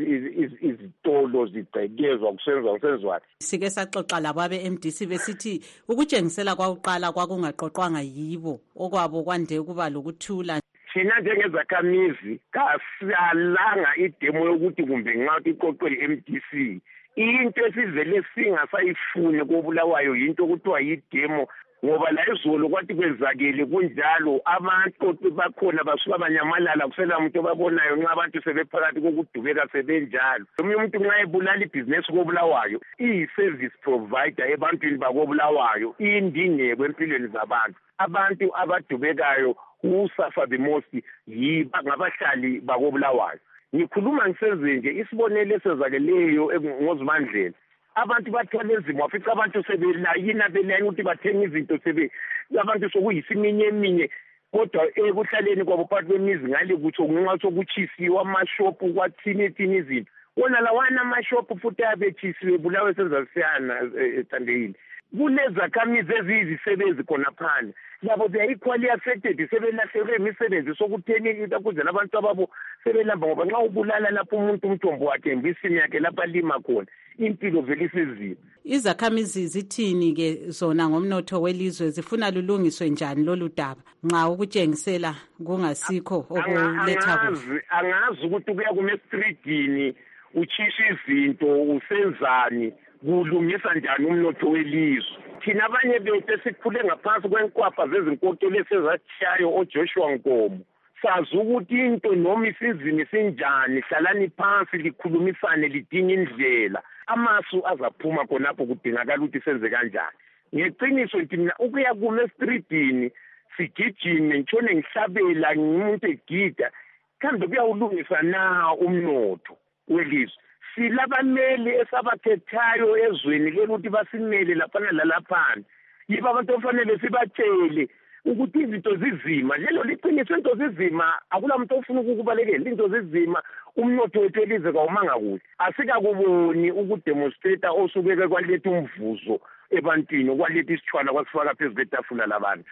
izitolo zigcekezwa kusenziwa kusenzwa. Sike saxoxa lababe M D C besithi ukutshengisela kwaqala kwakungaqoqwanga yibo okwabo kwande kuba lokuthula. Thina njengezakhamizi kasalanga idemo yokuthi kumbe nxa iqoqwe i-M D C into esivele singasayifuni koBulawayo into okuthiwa yidemo ngoba la izolo kwathi kwenzakele kunjalo abantu bakhona basuka abanyamalala kusela umuntu obabonayo nxa abantu sebephakathi kokudubeka sebenjalo. Omunye umuntu nxa ebulala ibhizinesi koBulawayo iyi-service provider ebantwini bakoBulawayo indingeko empilweni zabantu. Abantu abadubekayo who suffer the most yiba ngabahlali bakoBulawayo. Ngikhuluma ngisezenje isibonelo esezakeleyo ngozibandlela abantu bathwala ezimo wafica abantu sebelayina belayina ukuthi bathenga izinto sebe abantu sokuyisiminye eminye kodwa ekuhlaleni kwabo phakathi kwemizi ngale kutsho ngenxa sokuchisiwa amashopu kwathini ethini izinto wona lawana amashopu futhi abethisiwe Bulawayo senzasiyana ethandekile kunezakhamizi eziyizisebenzi khona phandle labo they are equally affected sebelahlekelwe imisebenzi sokutheni ukuze labantu ababo sebelamba ngoba nxa ubulala lapho umuntu umthombo wakhe embisini yakhe lapha lima khona impilo vele isizima. Izakhamizi zithini ke zona ngomnotho welizwe zifuna lulungiswe njani lolu daba nxa ukutshengisela kungasikho okuletha kuhle? Angazi ukuthi kuya kume streetini uchisha izinto usenzani kulungisa njani umnotho welizwe. Thina abanye bethu esikhule ngaphansi kwenkwapha zezinkokeli esezashayo oJoshua Nkomo sazi ukuthi into noma isizini sinjani hlalani phansi likhulumisane lidinga indlela amasu azaphuma khonapho kudingakala ukuthi senze kanjani. Ngeqiniso ngithi mina ukuya kume streetini sigijime ngitshone ngihlabela ngumuntu egida kambe kuyawulungisa na umnotho welizwe. Silabameli esabakhethayo ezweni lokuthi basimele lapha nalaphana yiba abantu ofanele sibatshele ukuthi izinto zizima lelo liqiniso into zizima akula muntu ofuna ukubalekela into zizima umnotho wethu elize kawumanga kuhle asikakuboni ukudemonstrate osubeke kwaletha umvuzo ebantwini okwaletha isithwala kwasifaka phezulu kwetafula labantu.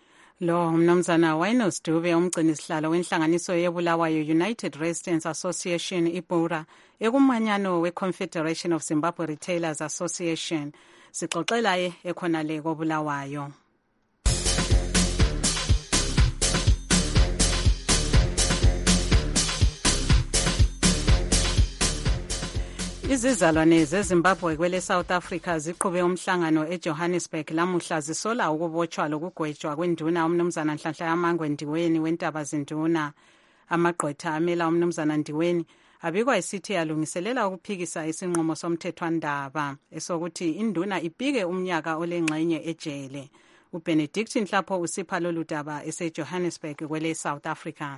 Lo mnumzana Wainos Dube umgcini sihlalo wenhlanganiso yeBulawayo United Residents Association iBura ekumanyano we-Confederation of Zimbabwe Retailers Association. Sixoxela ye ekhonale koBulawayo. Izizalwane zeZimbabwe kwele South Africa ziqhube umhlangano eJohannesburg lamuhla zisola ukubotshwa lokugwetshwa kwenduna umnumzana Nhlanhla Yamangwe Ndiweni wentaba zinduna. Amagqwetha amela umnumzana Ndiweni abikwa isithi yalungiselela ukuphikisa isinqumo somthethwandaba esokuthi induna ipike umnyaka olengxenye ejele. uBenedict Nhlapho usipha lolu daba eseJohannesburg kwele South Africa.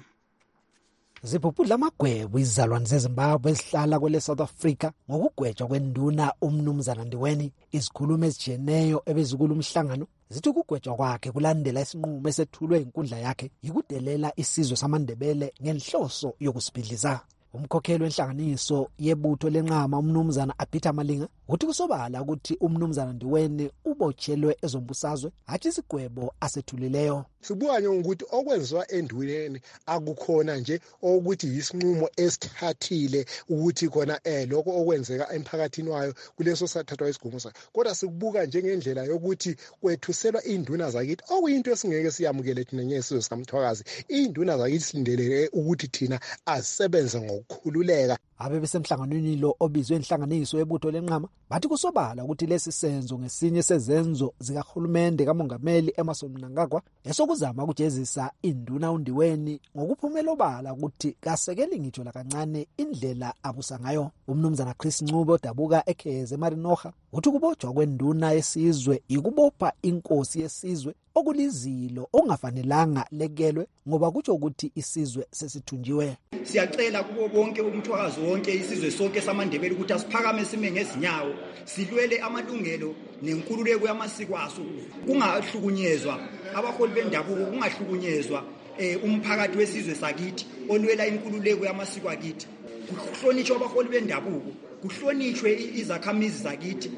Zibhubhudla amagwebo izizalwane zeZimbabwe ezihlala kwele South Africa ngokugwetshwa kwenduna umnumzana Ndiweni. Izikhulumi ezijiyeneyo ebezikula umhlangano zithi ukugwetshwa kwakhe kulandela isinqumo esethulwe inkundla yakhe yikudelela isizwe samaNdebele ngenhloso yokusibhidliza. Umkhokheli wenhlanganiso yebutho lenqama umnumzana Abitha Malinga uthi kusobala ukuthi umnumzana Ndiweni ubotshelwe ezombusazwe hathi isigwebo asethulileyo. Sibuka ukuthi okwenziwa enduleni akukhona nje ukuthi yisinqumo esithathile ukuthi khona eh lokho okwenzeka emphakathini wayo kuleso sathathwa isigwebo sakhe, kodwa sikubuka njengendlela yokuthi kwethuselwa induna zakithi okuyinto esingeke siyamukele thina ngesizwe sikaMthwakazi. Induna zakithi silindeleke ukuthi thina asebenze ngokukhululeka. Abe besemhlanganweni lo obizwe inhlanganiso yebutho lenqama bathi kusobala ukuthi lesi senzo ngesinye sezenzo zikahulumende kamongameli Emmerson Mnangagwa esokuzama ukujezisa induna uNdiweni ngokuphumela obala ukuthi kasekeli ngitsho la kancane indlela abusa ngayo. Umnumzana Chris Ncube odabuka ekheze Marinoha uthi kubotshwa kwenduna yesizwe ikubopha inkosi yesizwe okulizilo ongafanelanga lekelwe ngoba kutsho ukuthi isizwe sesithunjiwe. Siyacela kubo bonke umthwakazi wonke isizwe sonke samaNdebele ukuthi asiphakame sime ngezinyawo silwele amalungelo nenkululeko yamasiko aso, kungahlukunyezwa abaholi bendabuko, kungahlukunyezwa eh umphakathi wesizwe sakithi olwela inkululeko yamasiko akithi, kuhlonishwe abaholi bendabuko, kuhlonishwe izakhamizi zakithi.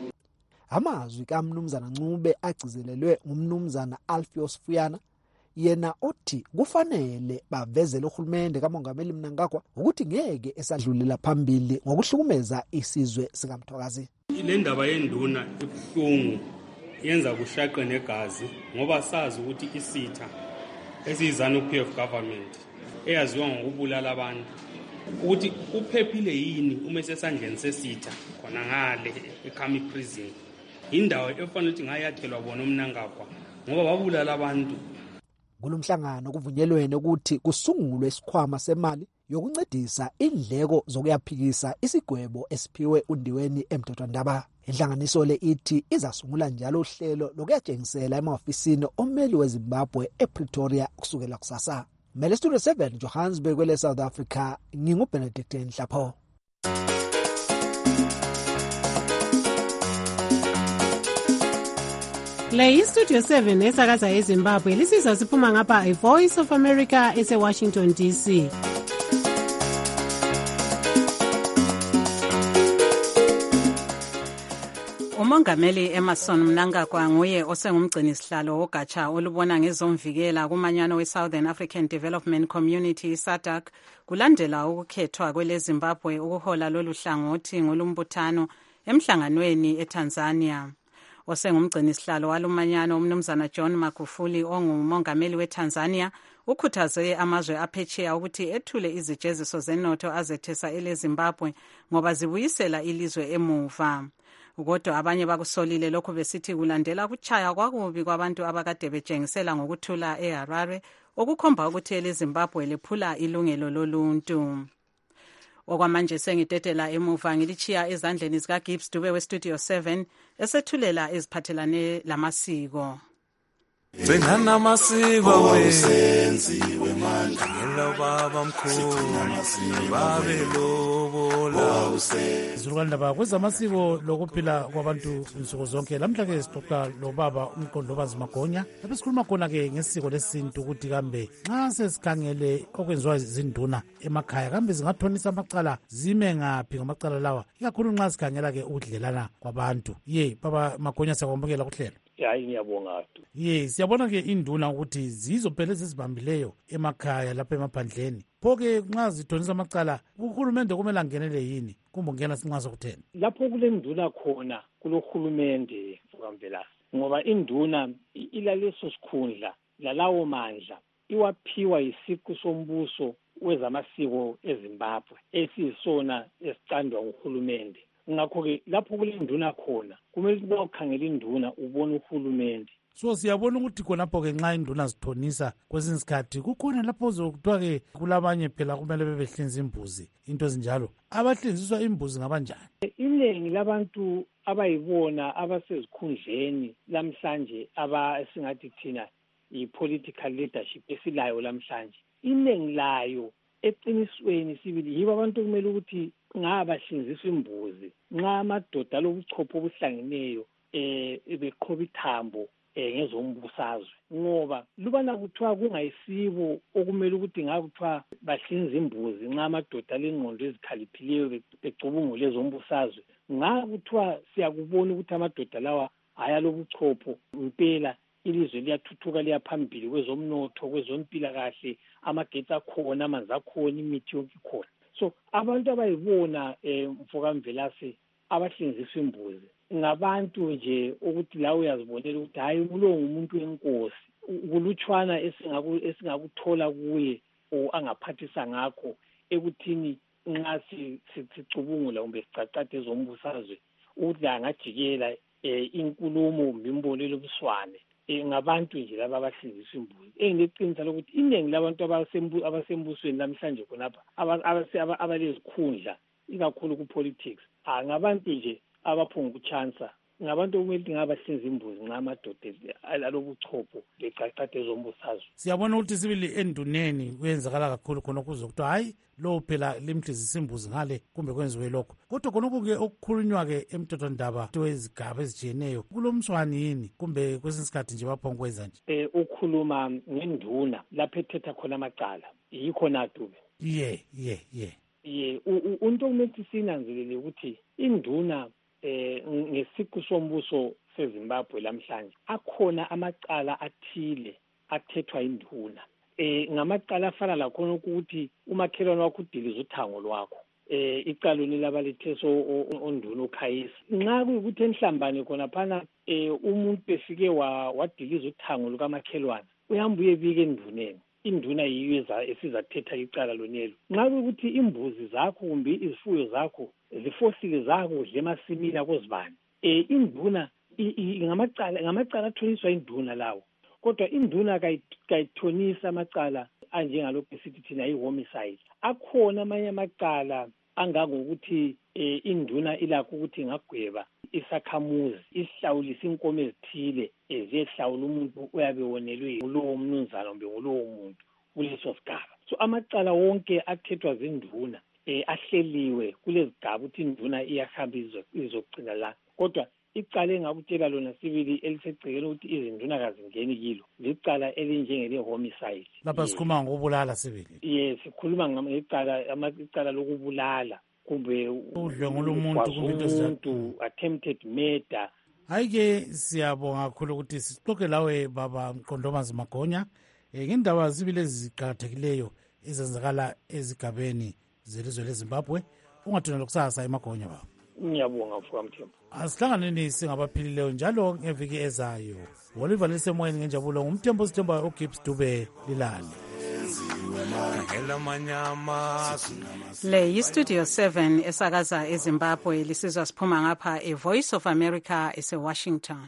Amazwi kaMnumzana Ncube agcizelelwe ngumnumzana Alpheus Fuyana yena othi kufanele bavezele uhulumende kamongameli Mnangagwa ukuthi ngeke esadlulela phambili ngokuhlukumeza isizwe sikaMthwakazi. Le ndaba yenduna ebuhlungu yenza kushaqe negazi ngoba sazi ukuthi isitha esizana ku-P F government eyaziwa ngokubulala abantu ukuthi uphephile yini uma sesandleni sesitha khona ngale eKhami prison. Indawo efanele ukuthi ngayathelwa bona uMnangagwa ngoba babulala abantu. Kulomhlangano kuvunyelwene ukuthi kusungulwe isikhwama semali yokuncedisa indleko zokuyaphikisa isigwebo esiphiwe uNdiweni emthethwandaba. Inhlanganiso le ithi izasungula njalo uhlelo lokuyatshengisela emahofisini ommeli weZimbabwe ePretoria kusukela kusasa. Mele Studio seven Johannesburg kwele South Africa, nginguBenedict Nhlapho. Le iStudio seven esakaza eZimbabwe lisizwa siphuma ngapha iVoice of America eseWashington D C. Umongameli Emmerson Mnangagwa nguye osengumgcini sihlalo wogatsha olubona ngezomvikela kumanyano weSouthern African Development Community S A D C kulandela ukukhethwa kwele Zimbabwe ukuhola lolu hlangothi ngolumbuthano emhlanganweni eTanzania. Osengumgcini sihlalo walumanyano umnumzana John Magufuli ongumongameli weTanzania ukhuthaze amazwe aphetsheya ukuthi ethule izijeziso zenotho azethesa ele Zimbabwe ngoba zibuyisela ilizwe emuva. Kodwa abanye bakusolile lokho besithi kulandela kuchaya kwakubi kwabantu abakade bejengisela ngokuthula eHarare okukhomba ukuthi ele Zimbabwe lephula ilungelo loluntu. Okwamanje sengitetela emuva ngilichiya ezandleni zika Gibbs Dube we Studio seven esethulela eziphathelane lamasiko. Zengana masiko wesenziwe manje ngelo baba mkhulu babe lobola usenzi izulukane baba kwezamasiko lokuphila kwabantu insuku zonke. Lamhla ke sixoxa lo baba uMqondlobazi Magonya lapho sikhuluma khona ke ngesiko lesintu ukuthi kambe nxa sesikhangele okwenziwa izinduna emakhaya kambe zingathonisa amacala zime ngaphi ngamacala lawa ikakhulu nxa sikhangela ke ukudlelana kwabantu. Ye baba Magonya siyakwamukela kuhlela. Hayi ngiyabonga. Ye siyabona ke induna ukuthi zizo phela ezizibambileyo emakhaya lapha emaphandleni. Phoke nxa zithonisa amacala uhulumende kumele angenele yini kumbe ungena sinxa sokuthena? Lapho kulenduna khona kulohulumende fukamvelasi ngoba induna ilaleso sikhundla lalawo mandla iwaphiwa isiqu sombuso wezamasiko eZimbabwe esisona esicandwa nguhulumende ngakho-ke lapho kule nduna khona kumele ukuthi bawukhangela induna ubone uhulumende. So siyabona ukuthi khonapho-ke nxa induna zithonisa kwesinye isikhathi kukhona lapho zokuthiwa-ke kulabanye phela kumele bebehlinza imbuzi into ezinjalo. Abahlinziswa imbuzi ngabanjani? Iningi labantu abayibona abasezikhundleni lamhlanje abasingathi thina i-political leadership esilayo lamhlanje, iningi layo eqinisweni sibili yibo abantu kumele ukuthi ngabahlinziswa imbuzi nxa amadoda alobuchopho obuhlangeneyo eh beqhoba ithambo eh ngezombusazwe, ngoba lubana kuthiwa kungayisibo okumele ukuthi ngakuthiwa bahlinza imbuzi nxa amadoda lengqondo ezikhaliphileyo becubungule ezombusazwe, ngakuthiwa siyakubona ukuthi amadoda lawa ayalobuchopho impela. Ilizwe liyathuthuka liyaphambili kwezomnotho, kwezompilakahle, amagetsi akhona, amanzi akhona, imithi yonke ikhona. So abantu abayibona eh mfokamvelase abahlinziswa imbuzi ngabantu nje ukuthi la uyazibonela ukuthi hayi kulo ngumuntu wenkosi, kulutshwana esingaku esingakuthola kuye o angaphathisa ngakho ekuthini nxa sicubungula kumbe sicacade ezombusazwe ukuthi angajikela eh inkulumo mbimbolelo buswane ngabantu nje laba abahlinziswa imbuzi. Engineqinisa lokuthi iningi labantu abasembusweni namhlanje khonapha abalezikhundla ikakhulu ku-politics ngabantu nje abaphunga ukuchansa, ngabantu okumele ngabahlinza imbuzi nxa amadoda alobuchopho becacade ezombusazwe. Siyabona ukuthi sibili enduneni kuyenzakala kakhulu khona kuze kuthiwa hayi lo phela limhlizisa imbuzi ngale kumbe kwenziwe lokho. Kodwa khonokho-ke okukhulunywa-ke emthethwandaba wezigaba ezitshiyeneyo kulomswani yini kumbe kwesinye isikhathi nje baphonga kwenza nje? Eh ukhuluma ngenduna lapho ethetha khona amacala yikho natube. Ye ye ye ye unto kumele sinanzelele ukuthi induna eh ngesiqu sombuso seZimbabwe lamhlanje akhona amacala athile athethwa induna. Eh ngamacala afana lakhona ukuthi umakhelwane wakho udiliza uthango lwakho, eh icala lelabalethe onduna ukhayisa nxa kuyikuthi enhlambane khona phana eh umuntu befike wadiliza uthango lukamakhelwane uyahamba uyebika enduneni, induna yiyo esizathetha icala lonelo. Nxa kuyikuthi imbuzi zakho kumbe izifuyo zakho zifohlile zakudla emasimini akozibani, eh induna ngamacala ngamacala athoniswa induna lawo, kodwa induna kayithonisa amacala anjengalokho esithi thina i-homicide. Akhona amanye amacala angangokuthi eh induna ilakho ukuthi ingagweba isakhamuzi isihlawulisa inkomo ezithile eziyehlawula umuntu oyabe wonelwe ngulowo mnumzana kumbe ngulowo muntu kuleso sigaba. So amacala wonke athethwa zinduna eh ahleliwe kulezigaba ukuthi induna iyahamba izogcina la, kodwa icala engakutshela lona sibili elisegcekeni ukuthi izinduna kazingeni kilo licala elinjengele homicide. Lapha sikhuluma ngokubulala sibili. Yes, sikhuluma ngecala amacala lokubulala kumbe udlwengula umuntu kumbe into ezinjalo, attempted murder. Hayi-ke siyabonga kakhulu ukuthi sixoxe lawe baba Mqondobazi Magonya eh ngendaba zibili eziqhakathekileyo ezenzakala ezigabeni zelizwe leZimbabwe. Ungathona kusasa eMagonya baba. Ngiyabonga mfowethu Mthembu. Asihlanganeni singabaphilileyo njalo ngeviki ezayo. Woliva lesemoyeni ngenjabulo ngumthembu Sithemba oGibbs Dube lilale. Le yi-Studio seven esakaza eZimbabwe lisizwa siphuma ngapha e-Voice of America ese-Washington.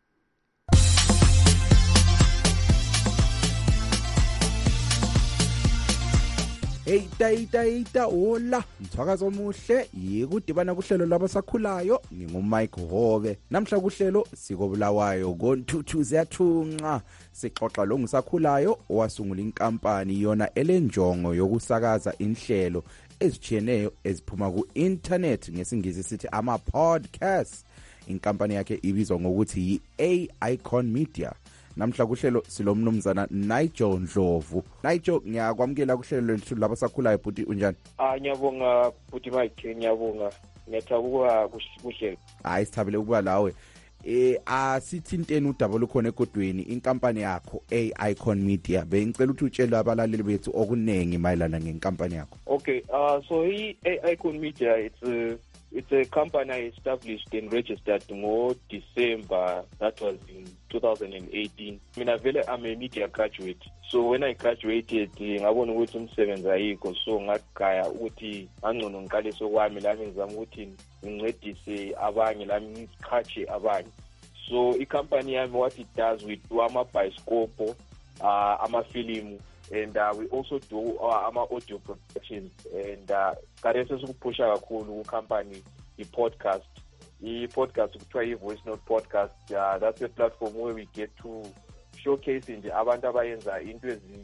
Eita ita ita hola mthwakazo omuhle yikudibana kuhlelo lwabasakhulayo ngingumike Hobe. Namhla kuhlelo sikobulawayo konthuthu ziyathunqa sixoxa lo ngisakhulayo owasungula inkampani yona elenjongo yokusakaza inhlelo ezichiyeneyo eziphuma ku internet ngesingisi sithi ama podcast. Inkampani yakhe ibizwa ngokuthi yi-A-Icon Media. Namhla kuhlelo silomnumzana Nigel Ndlovu. Nigel, ngiyakwamukela kuhlelo lethu labasakhulayo bhuti unjani? Ah ngiyabonga bhuti Mike, ngiyabonga. Ngiyathabuka kuhlelo. Hayi sithabele ukuba lawe. Eh asithinteni udaba lukhona egodweni inkampani yakho A-Icon Media. Bengicela ukuthi utshele abalaleli bethu okunengi mayelana ngenkampani yakho. Okay, uh so i-A-Icon Media it's a It's a company I established and registered in December. That was in two thousand eighteen. I mean, I'm a media graduate. So when I graduated, ngabona ukuthi umsebenzi ayikho, so ngagaya ukuthi angcono ngiqalise kwami lami ngizama ukuthi ngincedise abanye lami ngichache abanye. So I company yami what it does, we do ama-bioscope, uh, ama-film, and uh, we also do uh, ama-audio productions. And uh, karese sukupusha kakhulu company i-podcast. I-podcast kuthiwa i-Voice Note Podcast. Uh, that's a platform where we get to showcase nje abantu abayenza into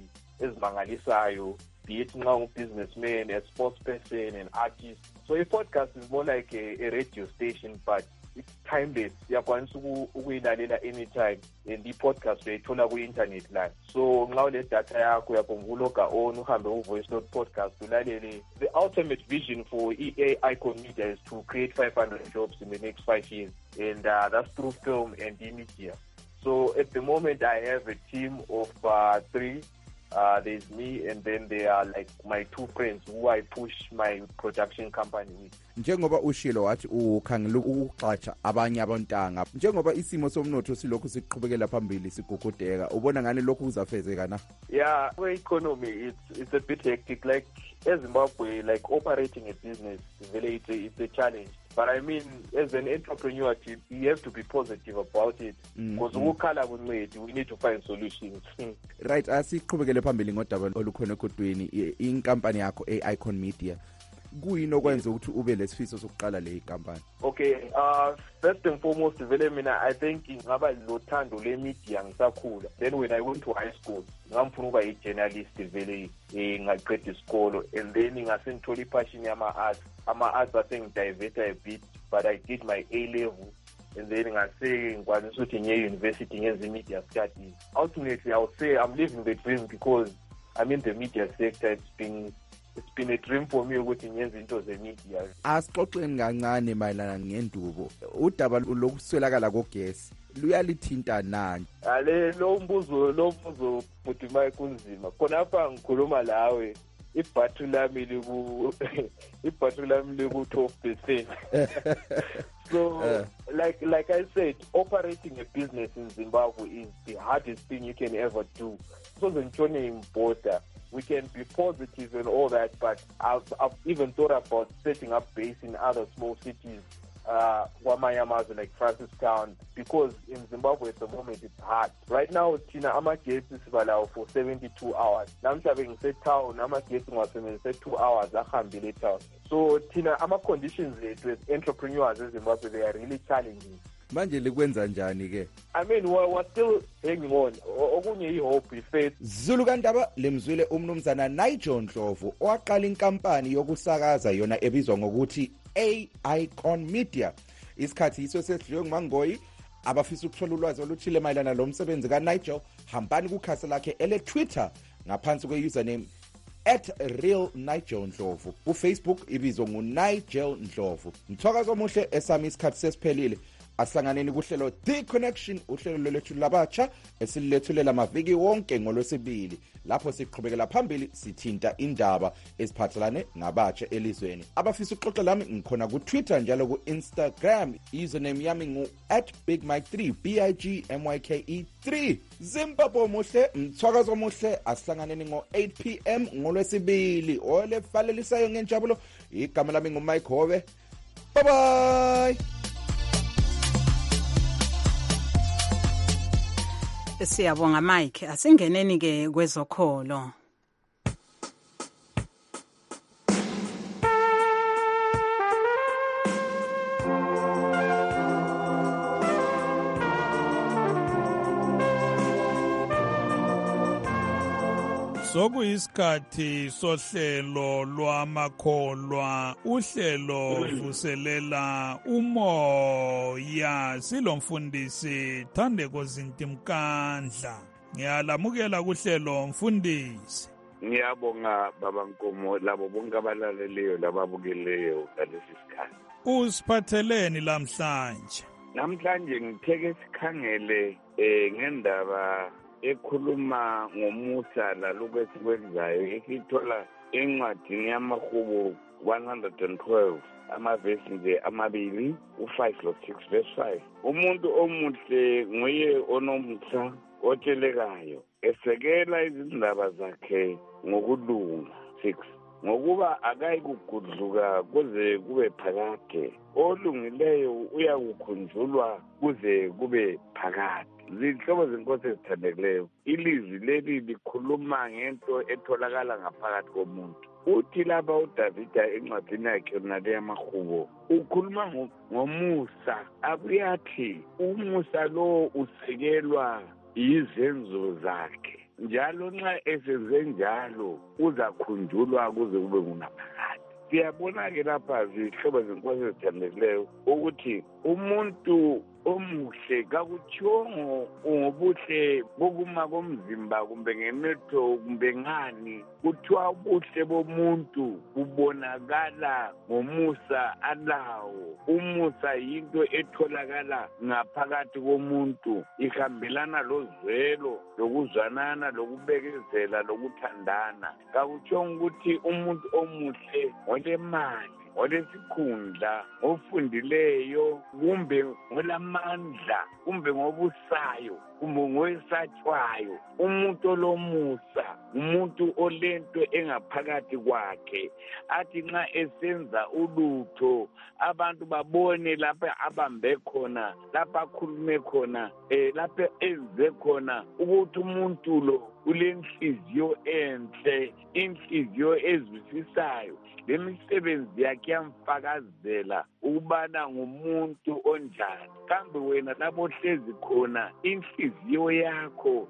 ezimangalisayo, be it nxa ngu-businessman, a sports person, an artist. So i-podcast is more like a, a radio station, but it's timeless. Uyakwanisa ukuyilalela anytime, and i-podcast uyayithola ku-internet line. So nxa ule data yakho uyaphonguloga on uhambe u-Voice Note Podcast ulalele. The ultimate vision for E A Icon Media is to create five hundred jobs in the next five years, and uh, that's through film and media. So at the moment, I have a team of uh, three. Uh, there's me, and then there are like my two friends who I push my production company with. Njengoba ushilo wathi ukhangela ukuxatsha abanye abontanga, njengoba isimo somnotho silokhu siqhubekela phambili sigugudeka, ubona ngani lokhu kuzafezeka na? Yeah, the economy it's it's a bit hectic. Like as Zimbabwe, like operating a business, really it's a, it's a challenge. But I mean, as an entrepreneur, you have to be positive about it, because mm-hmm. we need to find solutions. Right, asiqhubekele phambili ngodaba olukhona egodweni inkampani yakho e-Icon Media. Kuyini okwenza ukuthi ube lesifiso sokuqala le company? Okay, uh first and foremost, vele mina I think ngaba lothando le media ngisakhula. Then when I went to high school, ngamfuna ukuba i-journalist vele ngaqeda isikolo, and then ngasengithola ipassion yama arts. Ama arts I think divert a bit, but I did my A level, and then ngase ngikwanisa ukuthi ngiye university ngenza media studies. Ultimately, I would say I'm living the dream because I'm in the media sector. It's been It's been a dream for me ukuthi ngenze into ze-media. Asixoxeni kancane mayelana ngendubo. Udaba lokuswelakala kogesi luyalithinta nani? Ale lo mbuzo lo mbuzo futhi maye kunzima. Khona apha ngikhuluma lawe ibattery lami liku ibattery lami liku twelve percent. So uh. like like I said, operating a business in Zimbabwe is the hardest thing you can ever do. So the journey in border, we can be positive and all that, but I've, I've even thought about setting up base in other small cities, uh, Wamayamazi, like Francistown, because in Zimbabwe at the moment it's hard. Right now, Tina, amagesi sivalao for seventy-two hours. Namhlanje ngiset town, amagesi ngiwasebenzise two hours ahambile town. So Tina, ama conditions with entrepreneurs in Zimbabwe, they are really challenging. Manje likwenza njani ke? I mean, we're, we're still hanging on. Okunye ihope, faith. Zulu kandaba lemzwile umnumzana Nigel Ndlovu owaqala inkampani yokusakaza yona ebizwa ngokuthi A-Icon Media. Isikhathi iso sesidliwe nguMangoyi. Abafisa ukuthola ulwazi oluthile mayelana lo msebenzi kaNigel, hambani kukhasi lakhe ele Twitter ngaphansi kwe username at real Nigel Ndlovu. UFacebook ibizwa nguNigel Ndlovu. Mthokozo omuhle esami isikhathi sesiphelile. Asihlanganeni kuhlelo The Connection, uhlelo lwethu labatsha esilethulela amaviki wonke ngolwesibili, lapho siqhubekela phambili sithinta indaba eziphathelane nabatsha elizweni. Abafisa uxoxa lami ngikhona ku Twitter njalo ku Instagram, username yami ngu at big mike three, B I G M Y K E three. Zimbabwe muhle, mthwakazo muhle, asihlanganeni ngo eight p m ngolwesibili. Ole falelisayo ngenjabulo, igama lami ngu Mike Hove. Bye bye. Siyabonga Mike, asingeneni ke kwezokholo. Sokuyisikhathi sohlelo lwamakholwa, uhlelo vuselela umoya, silomfundisi Thandeko Zintimkandla. Ngiyalamukela kuhlelo mfundisi. Ngiyabonga baba Nkomo labo bonke abalaleleyo lababukeleyo ngalesi sikhathi. Usiphatheleni lamhlanje? Namhlanje ngitheke sikhangele eh ngendaba ekhuluma ngomusa lalokho esikwenzayo, esithola encwadini yamahubo one hundred twelve amavesi nje amabili u-five lo six verse five. Umuntu omuhle nguye onomsa otshelekayo esekela izindaba zakhe ngokulunga. Six, ngokuba akayikugudluka kuze kube phakade, olungileyo uyakukhunjulwa kuze kube phakade. Zinhlobo zenkosi ezithandekileyo, ilizwi leli likhuluma ngento etholakala ngaphakathi komuntu. Uthi lapha uDavida encwadini yakhe nale yamahubo ukhuluma ngomusa, akuyathi umusa lo usekelwa izenzo zakhe, njalo nxa esenze njalo uzakhunjulwa kuze kube ngunaphakade. Siyabona-ke lapha zihlobo zenkosi ezithandekileyo ukuthi umuntu omuhle kakutshongo ngobuhle bokuma komzimba kumbe ngemetho kumbe ngani, kuthiwa ubuhle bomuntu bubonakala ngomusa alawo. Umusa yinto etholakala ngaphakathi komuntu, ihambelana lozwelo, lokuzwanana, lokubekezela, lokuthandana. Kakutshongo ukuthi umuntu omuhle olemali, olesikhundla, ofundileyo, kumbe ngolamandla, kumbe ngobusayo, kumbe ngoesatshwayo. Umuntu olomusa, umuntu olento engaphakathi kwakhe, athi nxa esenza ulutho abantu babone lapha abambe khona, lapha akhulume khona, eh lapha enze khona, ukuthi umuntu lo ulenhliziyo enhle, inhliziyo ezwisisayo. Lemisebenzi yakhe yamfakazela ukubana ngumuntu onjani. Kambe wena lapho ohlezi khona inhliziyo yakho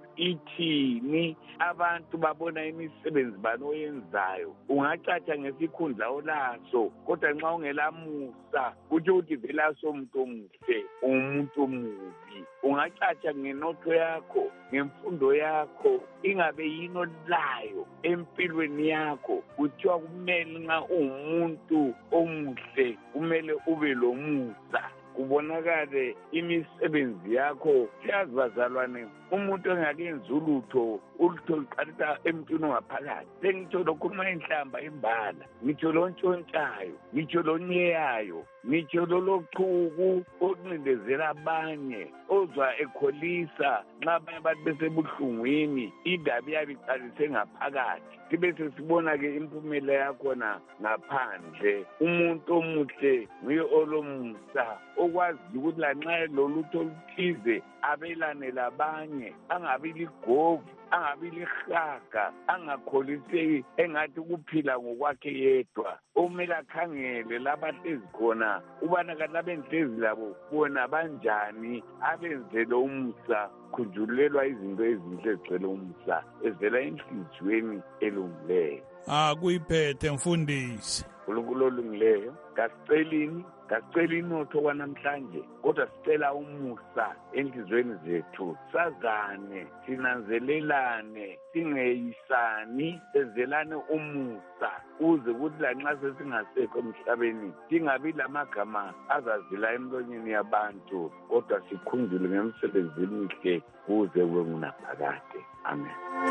ithini? Abantu babona imisebenzi bani oyenzayo. Ungacatsha ngesikhundla olaso, kodwa nxa ungelamusa kuthi ukuthi vela somuntu omuhle umuntu omubi. Ungacatsha ngenotho yakho, ngemfundo yakho, ingabe yini olayo empilweni yakho. Kuthiwa kumele nxa umuntu omuhle kumele ube lomusa, kubonakale imisebenzi yakho. Siyazi bazalwane, umuntu engakenzi ulutho, ulutho luqalisa emntwini ongaphakathi. Sengitsho lokhuluma inhlamba imbala, ngitsho lontshontshayo, ngitsho lonyeyayo, ngitsho lolochuku okunqindezela abanye, ozwa ekholisa nxa abanye abantu besebuhlungwini, indaba iyabe iqalise ngaphakathi. Sibe sesibona-ke impumela yakhona ngaphandle. Umuntu omuhle nguye olomusa, okwazi ukuthi lanxa lolutho oluthize abelane labanye, angabi ligovu, angabi lihaga, angakholisi engathi ukuphila ngokwakhe yedwa. Omele akhangele lapha hlezi khona ubana kanti abenhlezi labo bona banjani, abenzele umusa, khunjulelwa izinto ezinhle ezigcwele umusa ezivela enhliziyweni elungileyo. Akuyiphethe mfundisi. uNkulunkulu olungileyo, kasicelini kasicela inotho kwanamhlanje, kodwa sicela umusa enhlizweni zethu, sazane, sinanzelelane, singeyisani, sezelane umusa, uze ukuthi lanxa sesingasekho emhlabeni singabi lamagama azazila emlonyeni yabantu, kodwa sikhunjule ngemisebenzi emihle kuze kube ngunaphakade. Amen.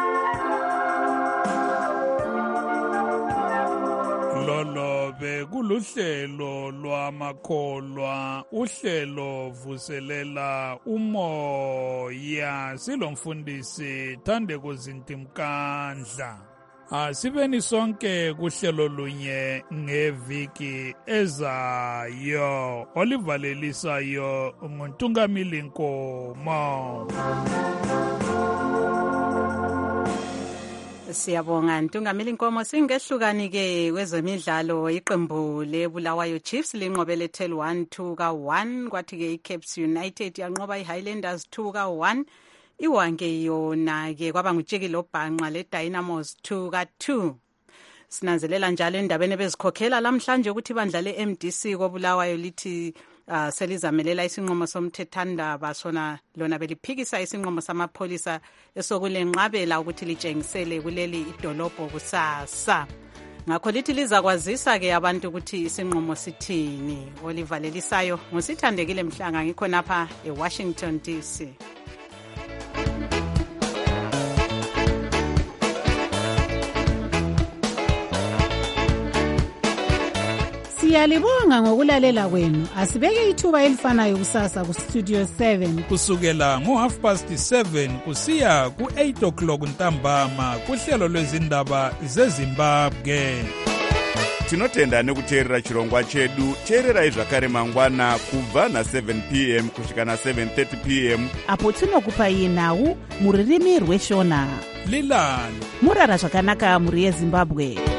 Lolo bekuluhlelo lwamakholwa, uhlelo vuselela umoya, silomfundisi Thandeko Zintimkandla. Asibeni sonke kuhlelo lunye ngeviki ezayo, olivalelisayo nguNtungamili Nkomo. Siyabonga Ntungamili Nkomo. Singehlukani ke kwezemidlalo, iqembu leBulawayo Chiefs linqobele Tel one two ka one, kwathi ke iCaps United yanqoba iHighlanders two ka one, iWange yona ke kwaba nguJiki Lobhanqa leDynamos two ka two. Sinanzelela njalo endabeni bezikhokhela lamhlanje ukuthi bandla leM D C koBulawayo lithi Uh, selizamelela isinqumo somthethandaba sona lona beliphikisa isinqumo samapholisa esokulenqabela ukuthi litshengisele kuleli idolobho kusasa. Ngakho lithi lizakwazisa ke abantu ukuthi isinqumo sithini. Olivalelisayo ngusithandekile Mhlanga, ngikho napha eWashington D C. Siyalibonga ngokulalela kwenu. Asibeke ithuba elifanayo kusasa kustudio seven kusukela ngo-half past seven kusiya ku-eight o'clock ntambama kuhlelo lwezindaba zezimbabwe. Tinotenda nekuteerera chirongwa chedu. Teererai zvakare mangwana kubva na-seven p m kusvika na-seven thirty p m apo tinokupai nhau muririmi rweshona. Lilani murara zvakanaka muri yeZimbabwe.